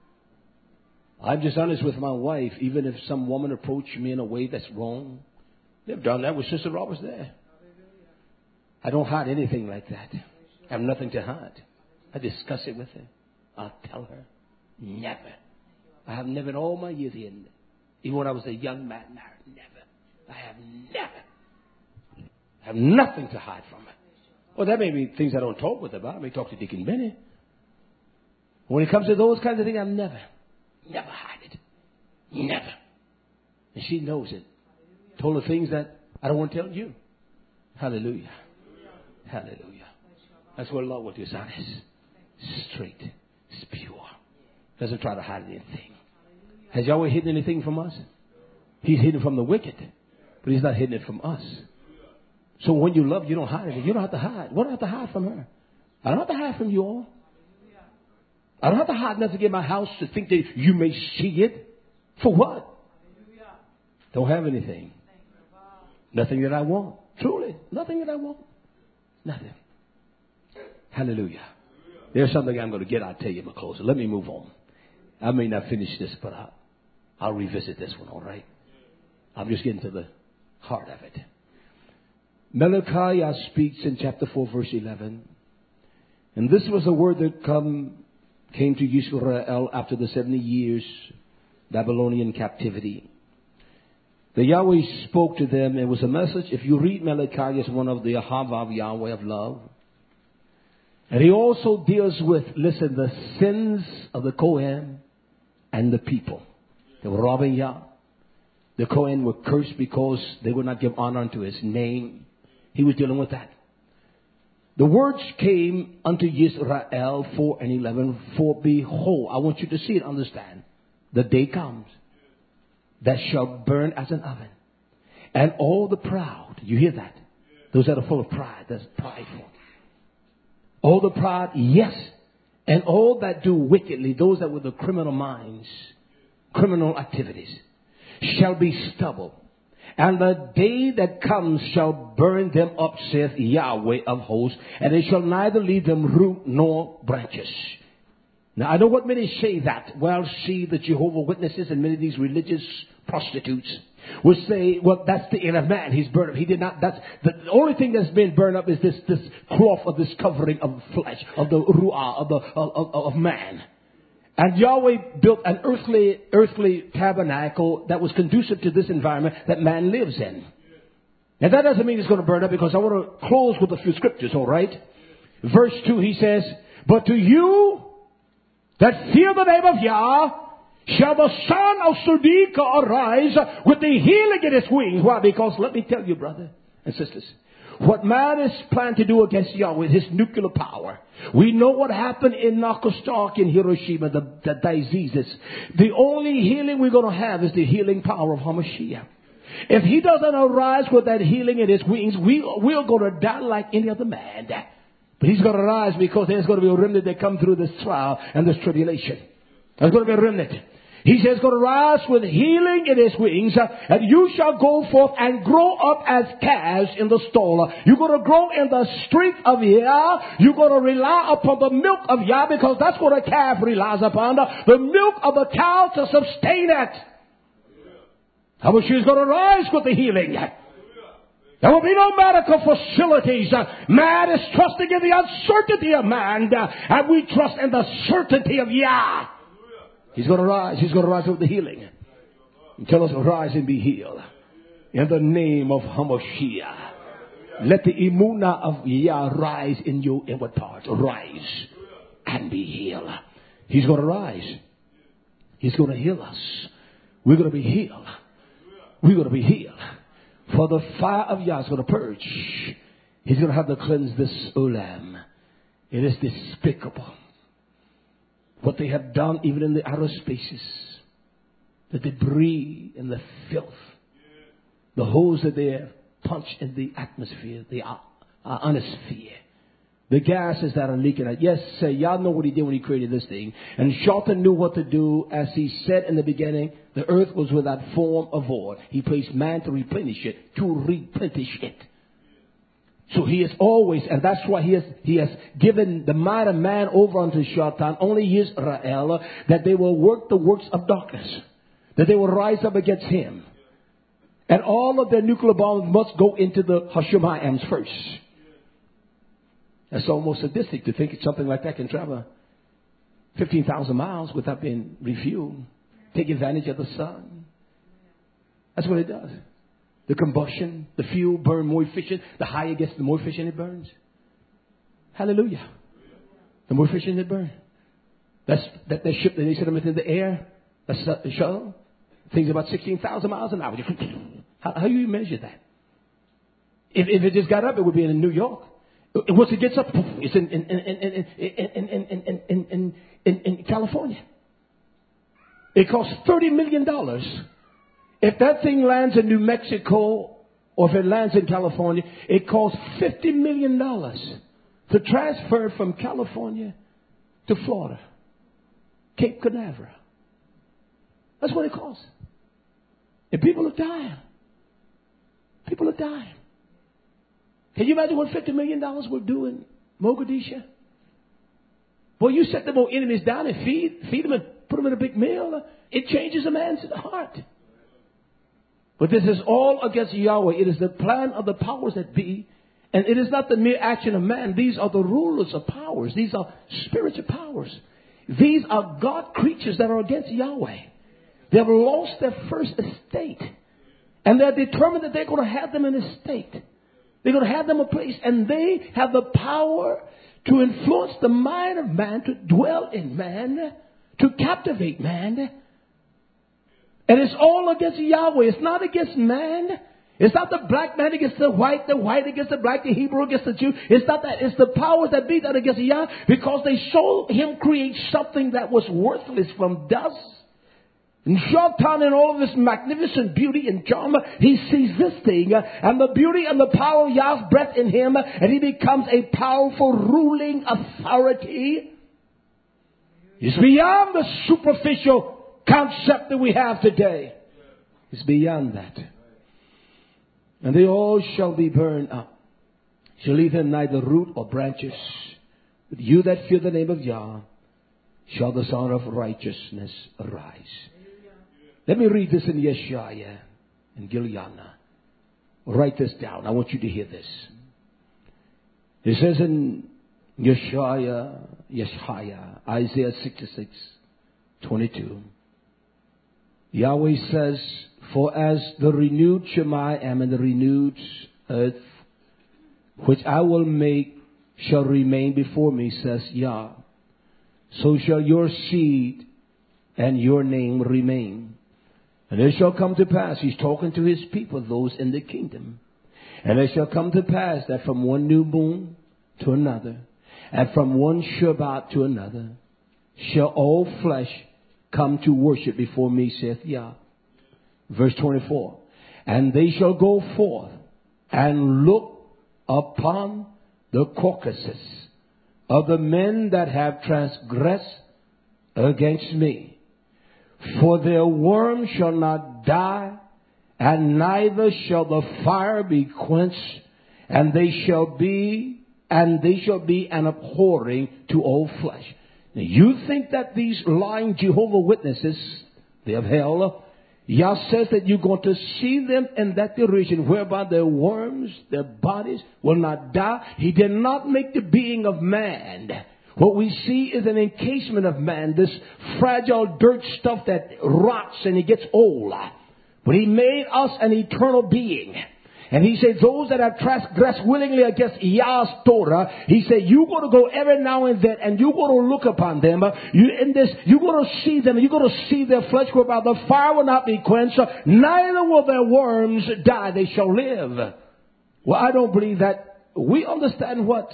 I'm just honest with my wife, even if some woman approached me in a way that's wrong. They've done that with Sister Roberts there. I don't hide anything like that. I have nothing to hide. I discuss it with her. I'll tell her. Never. I have never in all my years here, even when I was a young man married, never. I have never. I have nothing to hide from her. Well, there may be things I don't talk with her about. I may talk to Deacon Benny. When it comes to those kinds of things, I've never hide it. Never. And she knows it. Told her things that I don't want to tell you. Hallelujah. Hallelujah. That's what love with you is honest. Straight. It's pure. Doesn't try to hide anything. Has Yahweh hidden anything from us? He's hidden from the wicked. But He's not hidden it from us. So when you love, you don't hide it. You don't have to hide. What do I have to hide from her? I don't have to hide from you all. I don't have to hide nothing in my house to think that you may see it. For what? Don't have anything. Nothing that I want. Truly. Nothing that I want. Nothing. Hallelujah. There's something I'm going to get. I'll tell you in my closing. Let me move on. I may not finish this, but I'll revisit this one, all right? I'm just getting to the heart of it. Malachi speaks in chapter 4, verse 11. And this was a word that came to Israel after the 70 years Babylonian captivity. The Yahweh spoke to them. It was a message. If you read Malachi, it's one of the Ahava of Yahweh of love. And he also deals with, listen, the sins of the Kohen and the people. They were robbing Yah. The Kohen were cursed because they would not give honor unto His name. He was dealing with that. The words came unto Israel 4 and 11. For behold, I want you to see it, understand. The day comes that shall burn as an oven. And all the proud, you hear that? Those that are full of pride, that's prideful. All the proud, yes. And all that do wickedly, those that with the criminal minds, criminal activities, shall be stubble. And the day that comes shall burn them up, saith Yahweh of hosts, and it shall neither leave them root nor branches. Now, I know what many say that. Well, see, the Jehovah Witnesses and many of these religious prostitutes will say, well, that's the inner man. He's burned up. He did not. That's the only thing that's been burned up is this cloth of this covering of flesh, of the ruah, of man. And Yahweh built an earthly tabernacle that was conducive to this environment that man lives in. Now, that doesn't mean it's going to burn up, because I want to close with a few scriptures, all right? Verse 2, he says, but to you that fear the name of Yah, shall the son of Sudika arise with the healing in his wings. Why? Because let me tell you, brother and sisters, what man is planning to do against Yahweh, his nuclear power. We know what happened in Nagasaki and Hiroshima, the diseases. The only healing we're going to have is the healing power of Hamashiach. If he doesn't arise with that healing in his wings, we're going to die like any other man. But he's going to rise, because there's going to be a remnant that come through this trial and this tribulation. There's going to be a remnant. He says, going to rise with healing in his wings, and you shall go forth and grow up as calves in the stall. You're going to grow in the strength of Yah. You're going to rely upon the milk of Yah, because that's what a calf relies upon. The milk of the cow to sustain it. How much she's going to rise with the healing. There will be no medical facilities. Man is trusting in the uncertainty of man, and we trust in the certainty of Yah. He's going to rise. He's going to rise with the healing. And tell us to rise and be healed. In the name of Hamashiach. Let the imuna of Yah rise in your inward parts. Rise and be healed. He's going to rise. He's going to heal us. We're going to be healed. We're going to be healed. For the fire of Yah is going to purge. He's going to have to cleanse this ulam. It is despicable what they have done, even in the outer spaces. The debris and the filth. The holes that they have punched in the atmosphere, the ionosphere. The gases that are leaking out. Yes, y'all know what he did when he created this thing. And Shelton knew what to do. As he said in the beginning, the earth was without form or void. He placed man to replenish it, So he is always, and that's why he has given the mind of man over unto Shaitan, only Israel, that they will work the works of darkness, that they will rise up against him. And all of their nuclear bombs must go into the Hashemayams first. That's almost sadistic to think something like that can travel 15,000 miles without being refueled. Take advantage of the sun. That's what it does. The combustion, the fuel burn more efficient. The higher it gets, the more efficient it burns. Hallelujah. The more efficient it burns. That ship that they sent them into the air, that's the shuttle, things about 16,000 miles an hour. How do you measure that? If it just got up, it would be in New York. Once it gets up, it's in California. It costs $30 million. If that thing lands in New Mexico, or if it lands in California, it costs $50 million to transfer it from California to Florida, Cape Canaveral. That's what it costs. And people are dying. People are dying. Can you imagine what $50 million would do in Mogadishu? Well, you set them old enemies down and feed them and put them in a big meal. It changes a man's heart. But this is all against Yahweh. It is the plan of the powers that be. And it is not the mere action of man. These are the rulers of powers. These are spiritual powers. These are God creatures that are against Yahweh. They have lost their first estate. And they're determined that they're going to have them in a state. They're going to have them a place. And they have the power to influence the mind of man, to dwell in man, to captivate man. And it's all against Yahweh. It's not against man. It's not the black man against the white against the black, the Hebrew against the Jew. It's not that. It's the powers that be that against Yah, because they saw him create something that was worthless from dust. And Shaitan, in all of this magnificent beauty and charm, he sees this thing and the beauty and the power of Yah's breath in him, and he becomes a powerful ruling authority. It's beyond the superficial concept that we have today. It's beyond that. and they all shall be burned up. Shall leave him neither root or branches. But you that fear the name of Yah, shall the Son of Righteousness arise. Let me read this in Yeshaya and Giliana. Write this down. I want you to hear this. It says in Yeshaya, Isaiah 66:22. Yahweh says, for as the renewed Shema am in the renewed earth, which I will make shall remain before me, says Yah, so shall your seed and your name remain. And it shall come to pass, he's talking to his people, those in the kingdom. And it shall come to pass that from one new moon to another, and from one Shabbat to another, shall all flesh come to worship before me, saith Yah. Verse 24. And they shall go forth and look upon the carcasses of the men that have transgressed against me. For their worm shall not die, and neither shall the fire be quenched, and they shall be an abhorring to all flesh. Now you think that these lying Jehovah Witnesses, they of hell, Yah says that you're going to see them in that derision whereby their worms, their bodies will not die. He did not make the being of man. What we see is an encasement of man, this fragile dirt stuff that rots and it gets old. But he made us an eternal being. And he said, those that have transgressed willingly against Yah's Torah, he said, you're going to go every now and then and you're going to look upon them. You're going to see them. You're going to see their flesh whereby the fire will not be quenched. Neither will their worms die. They shall live. Well, I don't believe that. We understand what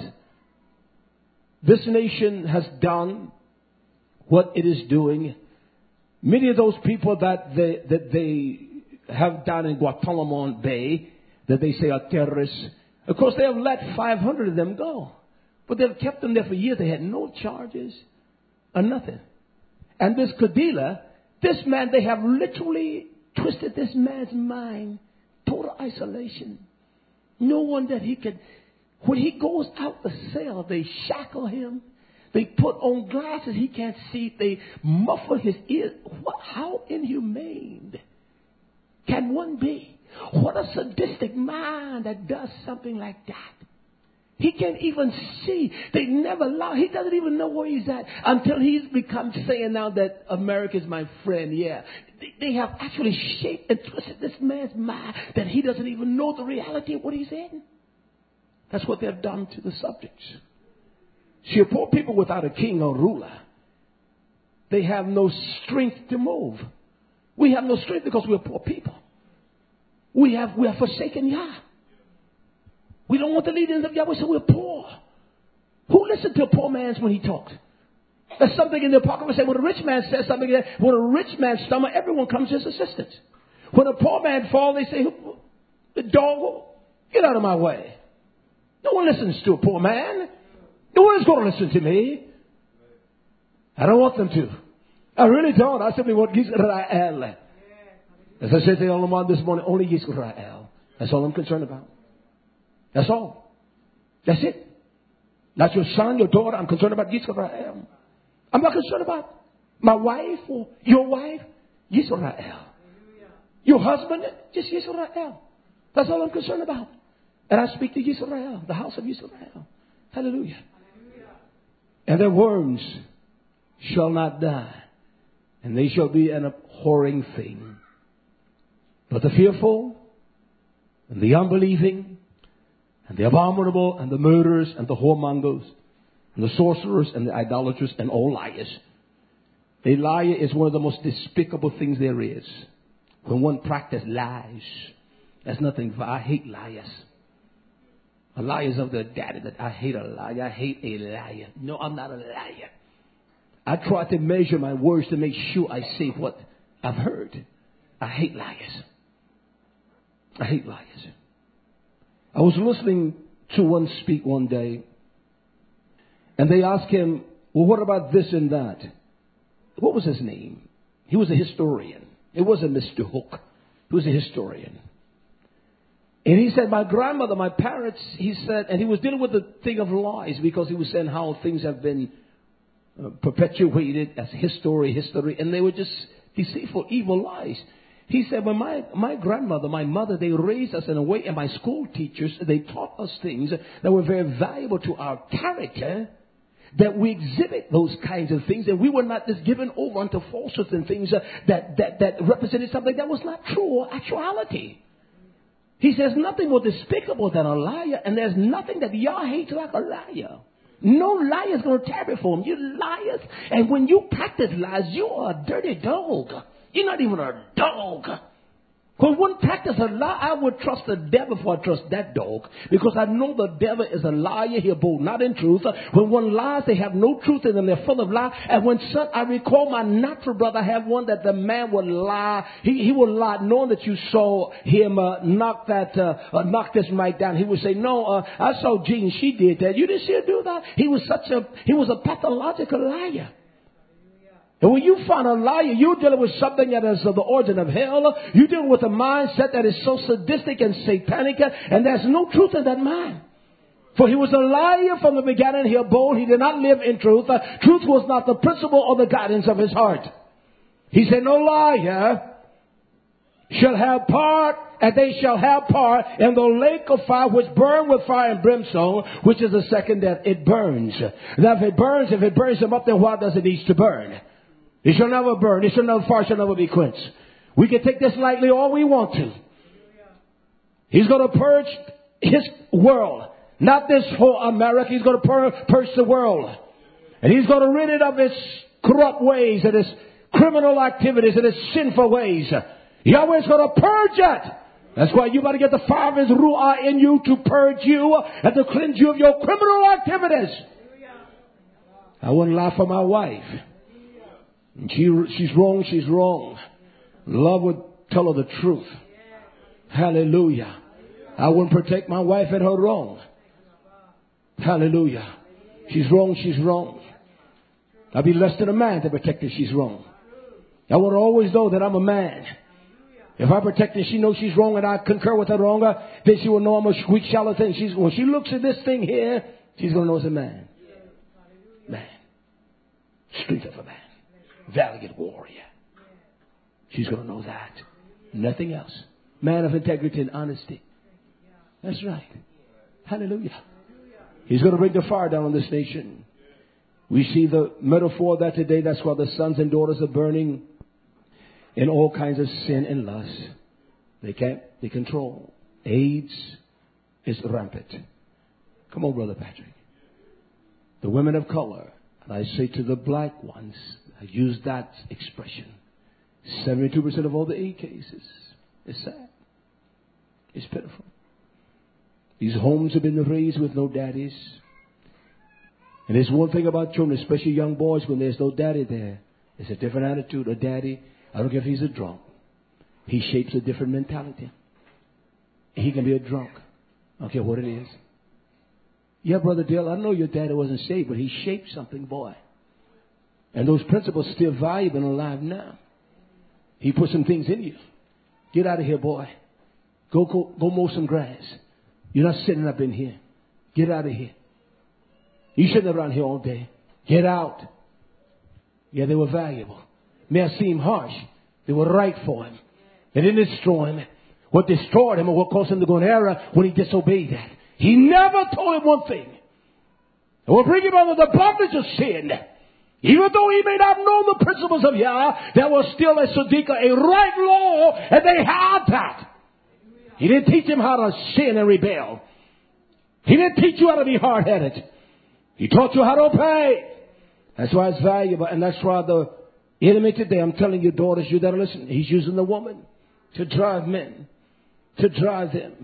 this nation has done, what it is doing. Many of those people that they have done in Guantanamo Bay, that they say are terrorists. Of course, they have let 500 of them go. But they've kept them there for years. They had no charges or nothing. And this Kadila, this man, they have literally twisted this man's mind. Total isolation. No one that he could... When he goes out the cell, they shackle him. They put on glasses he can't see. They muffle his ears. How inhumane can one be? What a sadistic mind that does something like that. He can't even see. They never allow. He doesn't even know where he's at until he's become saying now that America is my friend. Yeah. They have actually shaped and twisted this man's mind that he doesn't even know the reality of what he's in. That's what they've done to the subjects. See, a poor people without a king or ruler, they have no strength to move. We have no strength because we're poor people. We have forsaken Yah. We don't want the leadings of Yahweh, so we're poor. Who listened to a poor man when he talks? There's something in the Apocrypha say when a rich man says something, when a rich man stumbles, everyone comes to his assistance. When a poor man falls, they say, the dog, get out of my way. No one listens to a poor man. No one is going to listen to me. I don't want them to. I really don't. I simply want Yisrael. As I said to Olamad this morning, only Yisrael. That's all I'm concerned about. That's all. That's it. Not your son, your daughter. I'm concerned about Yisrael. I'm not concerned about my wife or your wife. Yisrael. Your husband, just Yisrael. That's all I'm concerned about. And I speak to Yisrael, the house of Yisrael. Hallelujah. And their worms shall not die, and they shall be an abhorring thing. But the fearful, and the unbelieving, and the abominable, and the murderers, and the whoremongers, and the sorcerers, and the idolaters, and all liars. A liar is one of the most despicable things there is. When one practices lies, that's nothing. I hate liars. A liar is of the daddy that I hate a liar. I hate a liar. No, I'm not a liar. I try to measure my words to make sure I say what I've heard. I hate liars. I hate liars. I was listening to one speak one day, and they asked him, well, what about this and that? What was his name? He was a historian. It wasn't Mr. Hook. He was a historian. And he said, my grandmother, my parents, he said, and he was dealing with the thing of lies because he was saying how things have been perpetuated as history, and they were just deceitful, evil lies. He said, when my grandmother, my mother, they raised us in a way, and my school teachers, they taught us things that were very valuable to our character, that we exhibit those kinds of things, and we were not just given over unto falsehoods and things that represented something that was not true or actuality. He says nothing more despicable than a liar, and there's nothing that y'all hate like a liar. No liar is going to tarry for him. You liars. And when you practice lies, you are a dirty dog. You're not even a dog. Because when practice a lie, I would trust the devil before I trust that dog. Because I know the devil is a liar. He abode not in truth. When one lies, they have no truth in them. They're full of lie. And when I recall my natural brother, I have one that the man would lie. He would lie knowing that you saw him knock this mic down. He would say, no, I saw Jean. She did that. You didn't see her do that? He was a pathological liar. And when you find a liar, you're dealing with something that is of the origin of hell. You're dealing with a mindset that is so sadistic and satanic, and there's no truth in that mind. For he was a liar from the beginning. He abode. He did not live in truth. Truth was not the principle or the guidance of his heart. He said, no liar shall have part, and they shall have part in the lake of fire which burn with fire and brimstone, which is the second death. It burns. Now if it burns them up, then why does it need to burn? It shall never burn. It shall never fire. Shall never be quenched. We can take this lightly all we want to. He's going to purge his world. Not this whole America. He's going to purge the world. And he's going to rid it of its corrupt ways and its criminal activities and its sinful ways. Yahweh's going to purge it. That's why you got to get the fire of his Ruah in you to purge you and to cleanse you of your criminal activities. I wouldn't lie for my wife. She's wrong, she's wrong. Love would tell her the truth. Hallelujah. I wouldn't protect my wife at her wrong. Hallelujah. She's wrong, she's wrong. I'd be less than a man to protect her, she's wrong. I would always know that I'm a man. If I protect her, she knows she's wrong and I concur with her wrong, then she will know I'm a weak charlatan. When she looks at this thing here, she's going to know it's a man. Man. Strength of a man. Valiant warrior. She's going to know that. Nothing else. Man of integrity and honesty. That's right. Hallelujah. He's going to bring the fire down on this nation. We see the metaphor of that today. That's why the sons and daughters are burning in all kinds of sin and lust. They can't be controlled. AIDS is rampant. Come on, Brother Patrick. The women of color, and I say to the black ones, I use that expression. 72% of all the AIDS cases. It's sad. It's pitiful. These homes have been raised with no daddies. And there's one thing about children, especially young boys, when there's no daddy there, there's a different attitude. A daddy, I don't care if he's a drunk. He shapes a different mentality. He can be a drunk. I don't care what it is. Yeah, Brother Dale, I know your daddy wasn't saved, but he shaped something, boy. And those principles are still valuable and alive now. He put some things in you. Get out of here, boy. Go mow some grass. You're not sitting up in here. Get out of here. You shouldn't have around here all day. Get out. Yeah, they were valuable. May have seemed harsh. They were right for him. They didn't destroy him. What destroyed him or what caused him to go in error when he disobeyed that. He never told him one thing. It will bring him under the bondage of sin. Even though he may not know the principles of Yah, there was still a Sadiqa, a right law, and they had that. He didn't teach him how to sin and rebel. He didn't teach you how to be hard-headed. He taught you how to obey. That's why it's valuable, and that's why the enemy today, I'm telling you, daughters, you that are listening, he's using the woman to drive men, to drive them.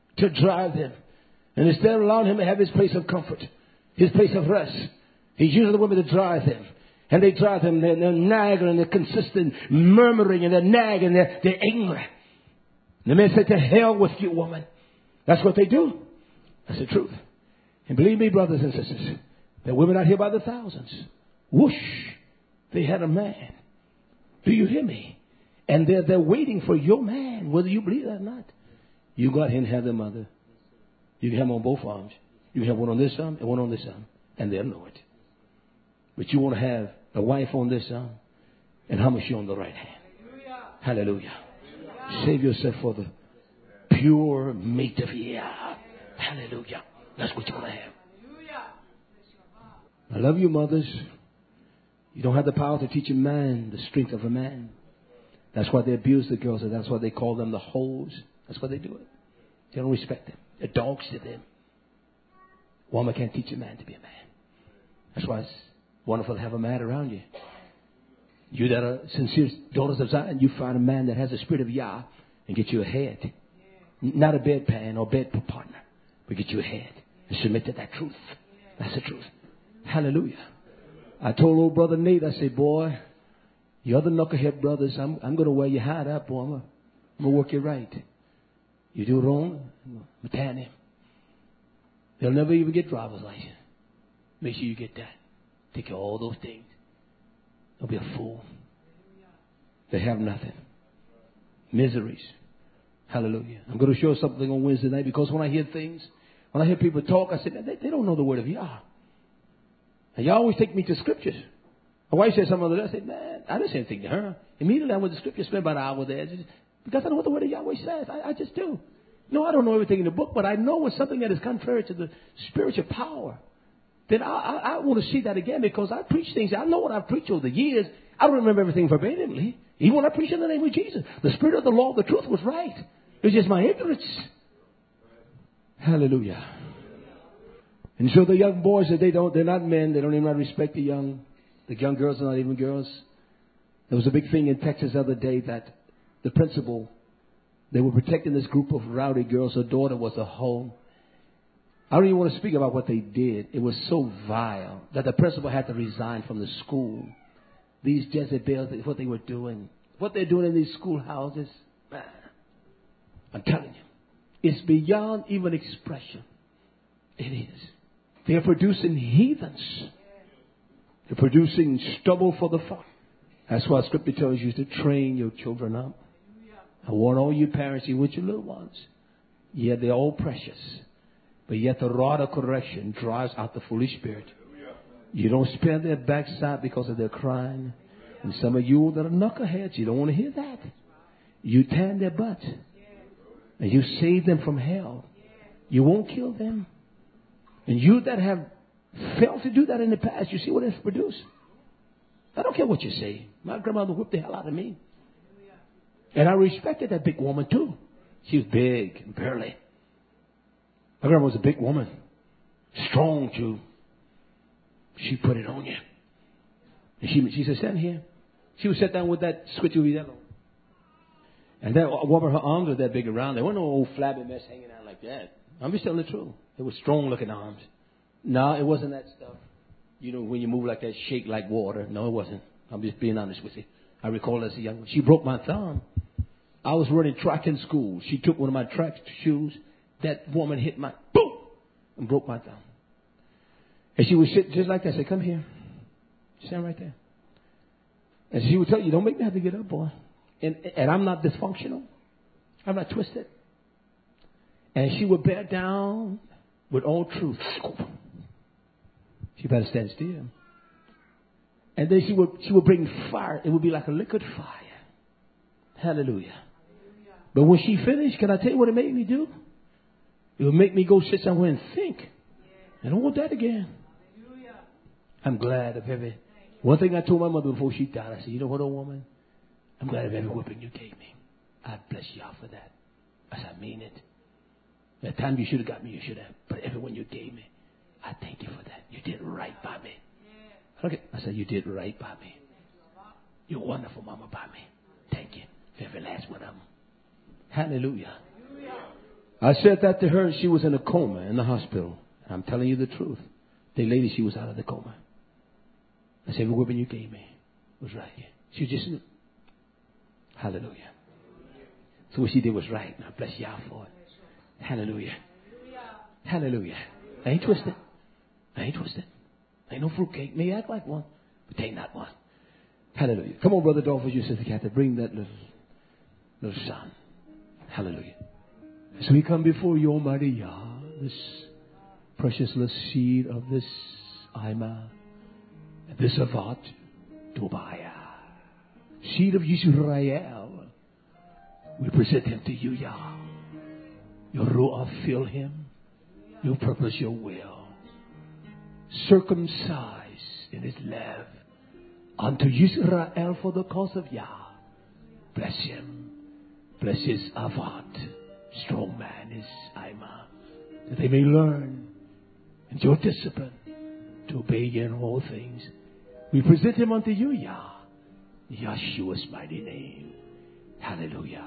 And instead of allowing him to have his place of comfort, his place of rest, he's using the women to drive them. And they drive them, they're nagging and they're consistent murmuring and they're nagging, they're angry. And the men say, to hell with you, woman. That's what they do. That's the truth. And believe me, brothers and sisters, there are women out here by the thousands. Whoosh, they had a man. Do you hear me? And they're waiting for your man, whether you believe it or not. You go ahead and have their mother. You can have them on both arms. You can have one on this arm and one on this arm. And they'll know it. But you want to have a wife on this arm and Hamashi on the right hand. Hallelujah. Save yourself for the pure mate of Yah. Hallelujah. That's what you want to have. I love you, mothers. You don't have the power to teach a man the strength of a man. That's why they abuse the girls, and that's why they call them the hoes. That's why they do it. They don't respect them. They're dogs to them. Woman can't teach a man to be a man. That's why it's wonderful to have a man around you. You that are sincere daughters of Zion, you find a man that has the spirit of Yah and get you ahead. Not a bedpan or bed partner, but get you ahead and submit to that truth. That's the truth. Hallelujah. I told old brother Nate, I said, boy, you other knucklehead brothers, I'm going to wear your hat up, boy. I'm going to work you right. You do wrong, I'm going to tan him. They'll never even get driver's license. Make sure you get that. Take care of all those things. Don't be a fool. They have nothing. Miseries. Hallelujah. I'm going to show something on Wednesday night because when I hear things, when I hear people talk, I say, they don't know the word of Yah. And you always take me to scriptures. My wife said something other day. I said, man, I didn't say anything to her. Immediately I went to scripture, spent about an hour there. Because I know what the word of Yahweh says. I just do. No, I don't know everything in the book, but I know it's something that is contrary to the spiritual power. Then I want to see that again because I preach things. I know what I've preached over the years. I don't remember everything verbatimly. Even when I preached in the name of Jesus, the spirit of the law, the truth was right. It was just my ignorance. Hallelujah. And so the young boys, they're not men. They don't even respect the young girls are not even girls. There was a big thing in Texas the other day that the principal, they were protecting this group of rowdy girls. Her daughter was a hoe. I don't even want to speak about what they did. It was so vile that the principal had to resign from the school. These Jezebels, what they were doing, what they're doing in these schoolhouses, man, I'm telling you, it's beyond even expression. It is. They're producing heathens. They're producing stubble for the fire. That's why Scripture tells you to train your children up. I warn all you parents, you with your little ones. Yeah, they're all precious. But yet the rod of correction drives out the foolish spirit. You don't spare their backside because of their crying. And some of you that are knuckleheads, you don't want to hear that. You tan their butt. And you save them from hell. You won't kill them. And you that have failed to do that in the past, you see what it's produced. I don't care what you say. My grandmother whipped the hell out of me. And I respected that big woman too. She was big and burly. My grandma was a big woman. Strong too. She put it on you. And she said, stand here. She would sit down with that switch over yellow. And that woman, her arms were that big around. There wasn't no old flabby mess hanging out like that. I'm just telling the truth. It was strong looking arms. No, it wasn't that stuff. You know, when you move like that, shake like water. No, it wasn't. I'm just being honest with you. I recall as a young one. She broke my thumb. I was running track in school. She took one of my track shoes. That woman hit my, boom, and broke my thumb. And she would sit just like that. Say, come here. Stand right there. And she would tell you, don't make me have to get up, boy. And I'm not dysfunctional. I'm not twisted. And she would bear down with all truth. She better stand still. And then she would bring fire. It would be like a liquid fire. Hallelujah. But when she finished, can I tell you what it made me do? It would make me go sit somewhere and think. I don't want that again. I'm glad of every... One thing I told my mother before she died, I said, you know what, old woman? I'm glad of every whipping you gave me. I bless y'all for that. I said, I mean it. That time you should have got me, you should have. But every one you gave me, I thank you for that. You did right by me. Okay. I said, you did right by me. You're wonderful, mama, by me. Thank you for every last one of them. Hallelujah. I said that to her. She was in a coma in the hospital. I'm telling you the truth. The lady, she was out of the coma. I said, every whipping you gave me was right. She just knew. Hallelujah. So what she did was right. And I bless y'all for it. Hallelujah. Hallelujah. I ain't twisted. I ain't twisted. I ain't no fruitcake. May act like one, but they ain't not one. Hallelujah. Come on, Brother Dolphus, you Sister Catherine. Bring that little son. Hallelujah. So we come before you, Almighty Yah, this precious little seed of this Ima, this Avat Tobiah, seed of Yisrael. We present him to you, Yah. Your Ruah, fill him. Your purpose, your will. Circumcise in his love unto Yisrael for the cause of Yah. Bless him. Bless his Avat, strong man, his Ima, that they may learn in your discipline to obey you in all things. We present him unto you, Yah. Yeshua's mighty name. Hallelujah.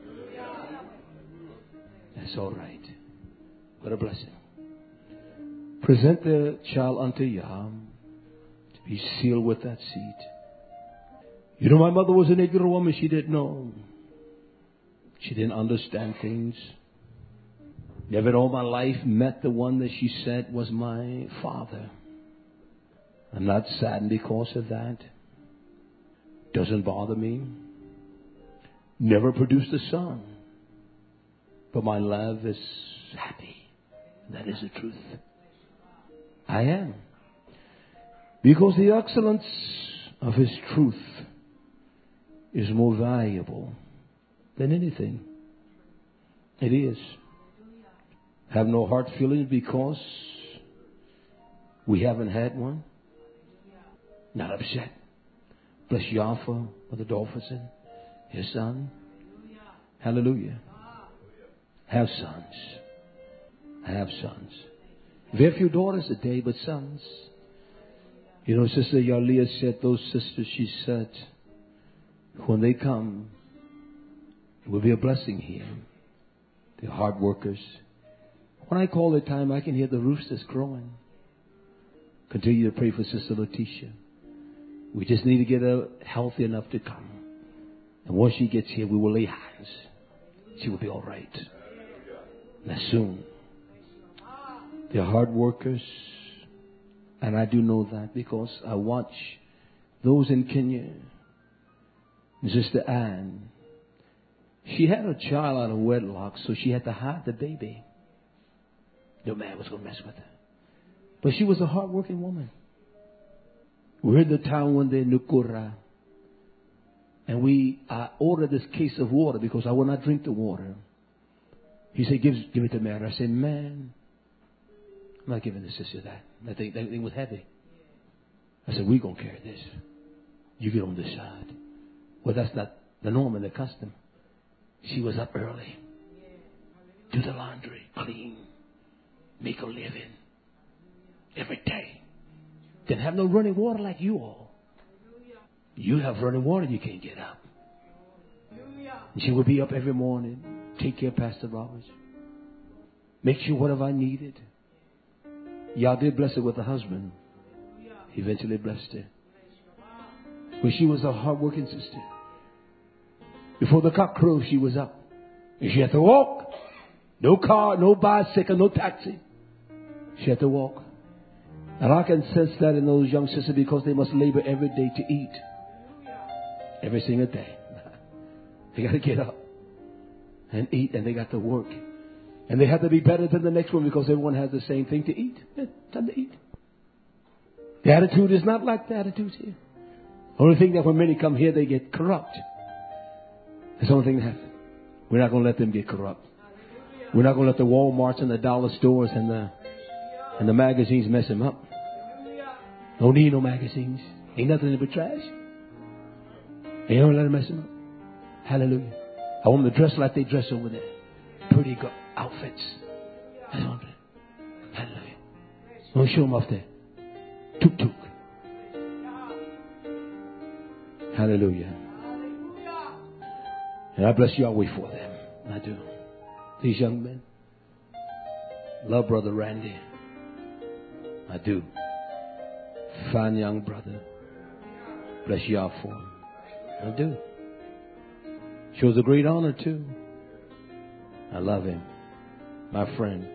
That's all right. What a blessing. Present the child unto Yah to be sealed with that seed. You know, my mother was an ignorant woman. She didn't know. She didn't understand things. Never in all my life met the one that she said was my father. I'm not saddened because of that. Doesn't bother me. Never produced a son. But my love is happy. That is the truth. I am. Because the excellence of his truth is more valuable than anything. It is. Have no hard feelings because we haven't had one. Not upset. Bless Yah for the Dolphin, his son. Hallelujah. Have sons. Have sons. Very few daughters today, but sons. You know, Sister Yalia said, those sisters, she said, when they come, it will be a blessing here. They're hard workers. When I call the time, I can hear the roosters crowing. Continue to pray for Sister Letitia. We just need to get her healthy enough to come. And once she gets here, we will lay hands. She will be all right. And soon. They're hard workers. And I do know that because I watch those in Kenya. Sister Ann. She had a child out of wedlock, so she had to hide the baby. No man was going to mess with her. But she was a hard-working woman. We're in the town one day, Nukura. And I ordered this case of water because I would not drink the water. He said, give it to me. And I said, man, I'm not giving this sister that. That thing was heavy. I said, we're going to carry this. You get on this side. Well, that's not the norm and the custom. She was up early. Do the laundry, clean, make a living. Every day. Didn't have no running water like you all. You have running water, you can't get up. And she would be up every morning, take care of Pastor Roberts. Make sure whatever I needed. Y'all did bless her with a husband. He eventually blessed her. But she was a hard-working sister. Before the cock crowed, she was up. And she had to walk. No car, no bicycle, no taxi. She had to walk. And I can sense that in those young sisters because they must labor every day to eat. Every single day. They got to get up and eat, and they got to work. And they have to be better than the next one because everyone has the same thing to eat. Time to eat. The attitude is not like the attitudes here. Only thing that when many come here, they get corrupt. That's the only thing that happens. We're not going to let them get corrupt. We're not going to let the Walmarts and the dollar stores and the magazines mess them up. Don't need no magazines. Ain't nothing but trash. Ain't don't let them mess them up. Hallelujah. I want them to dress like they dress over there. Pretty outfits. That's what I'm saying. Hallelujah. Don't show them off there. Tuk. Hallelujah. And I bless Yahweh for them. I do. These young men. Love Brother Randy. I do. Fine young brother. Bless Yah for him. I do. Shows a great honor too. I love him. My friend.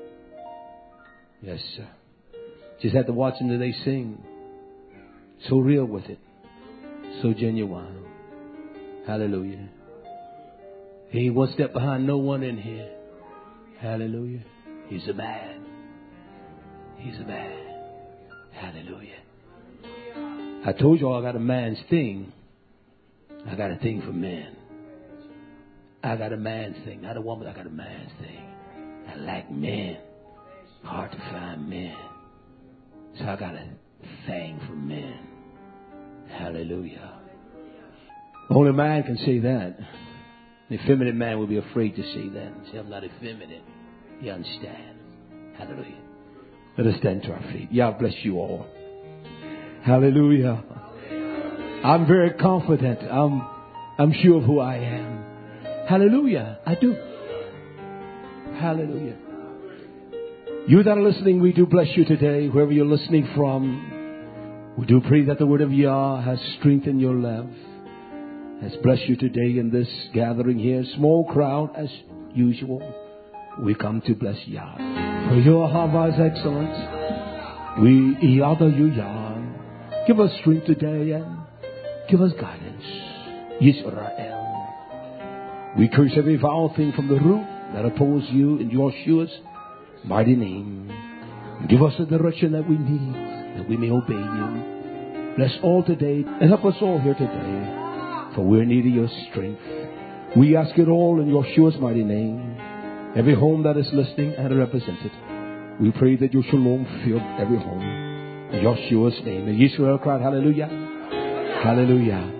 Yes, sir. Just had to watch him today sing. So real with it. So genuine. Hallelujah. He ain't one step behind no one in here. Hallelujah. He's a man. He's a man. Hallelujah. I told you all I got a man's thing. I got a thing for men. I got a man's thing. Not a woman. I got a man's thing. I like men. Hard to find men. So I got a thing for men. Hallelujah. Only man can say that. The effeminate man will be afraid to say that. Say, I'm not effeminate. You understand? Hallelujah. Let us stand to our feet. God bless you all. Hallelujah. I'm very confident. I'm sure of who I am. Hallelujah. I do. Hallelujah. You that are listening, we do bless you today, wherever you're listening from. We do pray that the word of Yah has strengthened your life, has blessed you today in this gathering here. Small crowd as usual. We come to bless Yah. For your Hava is excellent. We honor you, Yah. Give us strength today and give us guidance. Yisrael. We curse every vile thing from the root that oppose you in Yeshua's mighty name. Give us the direction that we need, that we may obey you. Bless all today and help us all here today, for we're needing your strength. We ask it all in Yeshua's mighty name. Every home that is listening and represented, we pray that your shalom fill every home. In Yeshua's name. And Yisrael cried, hallelujah. Hallelujah.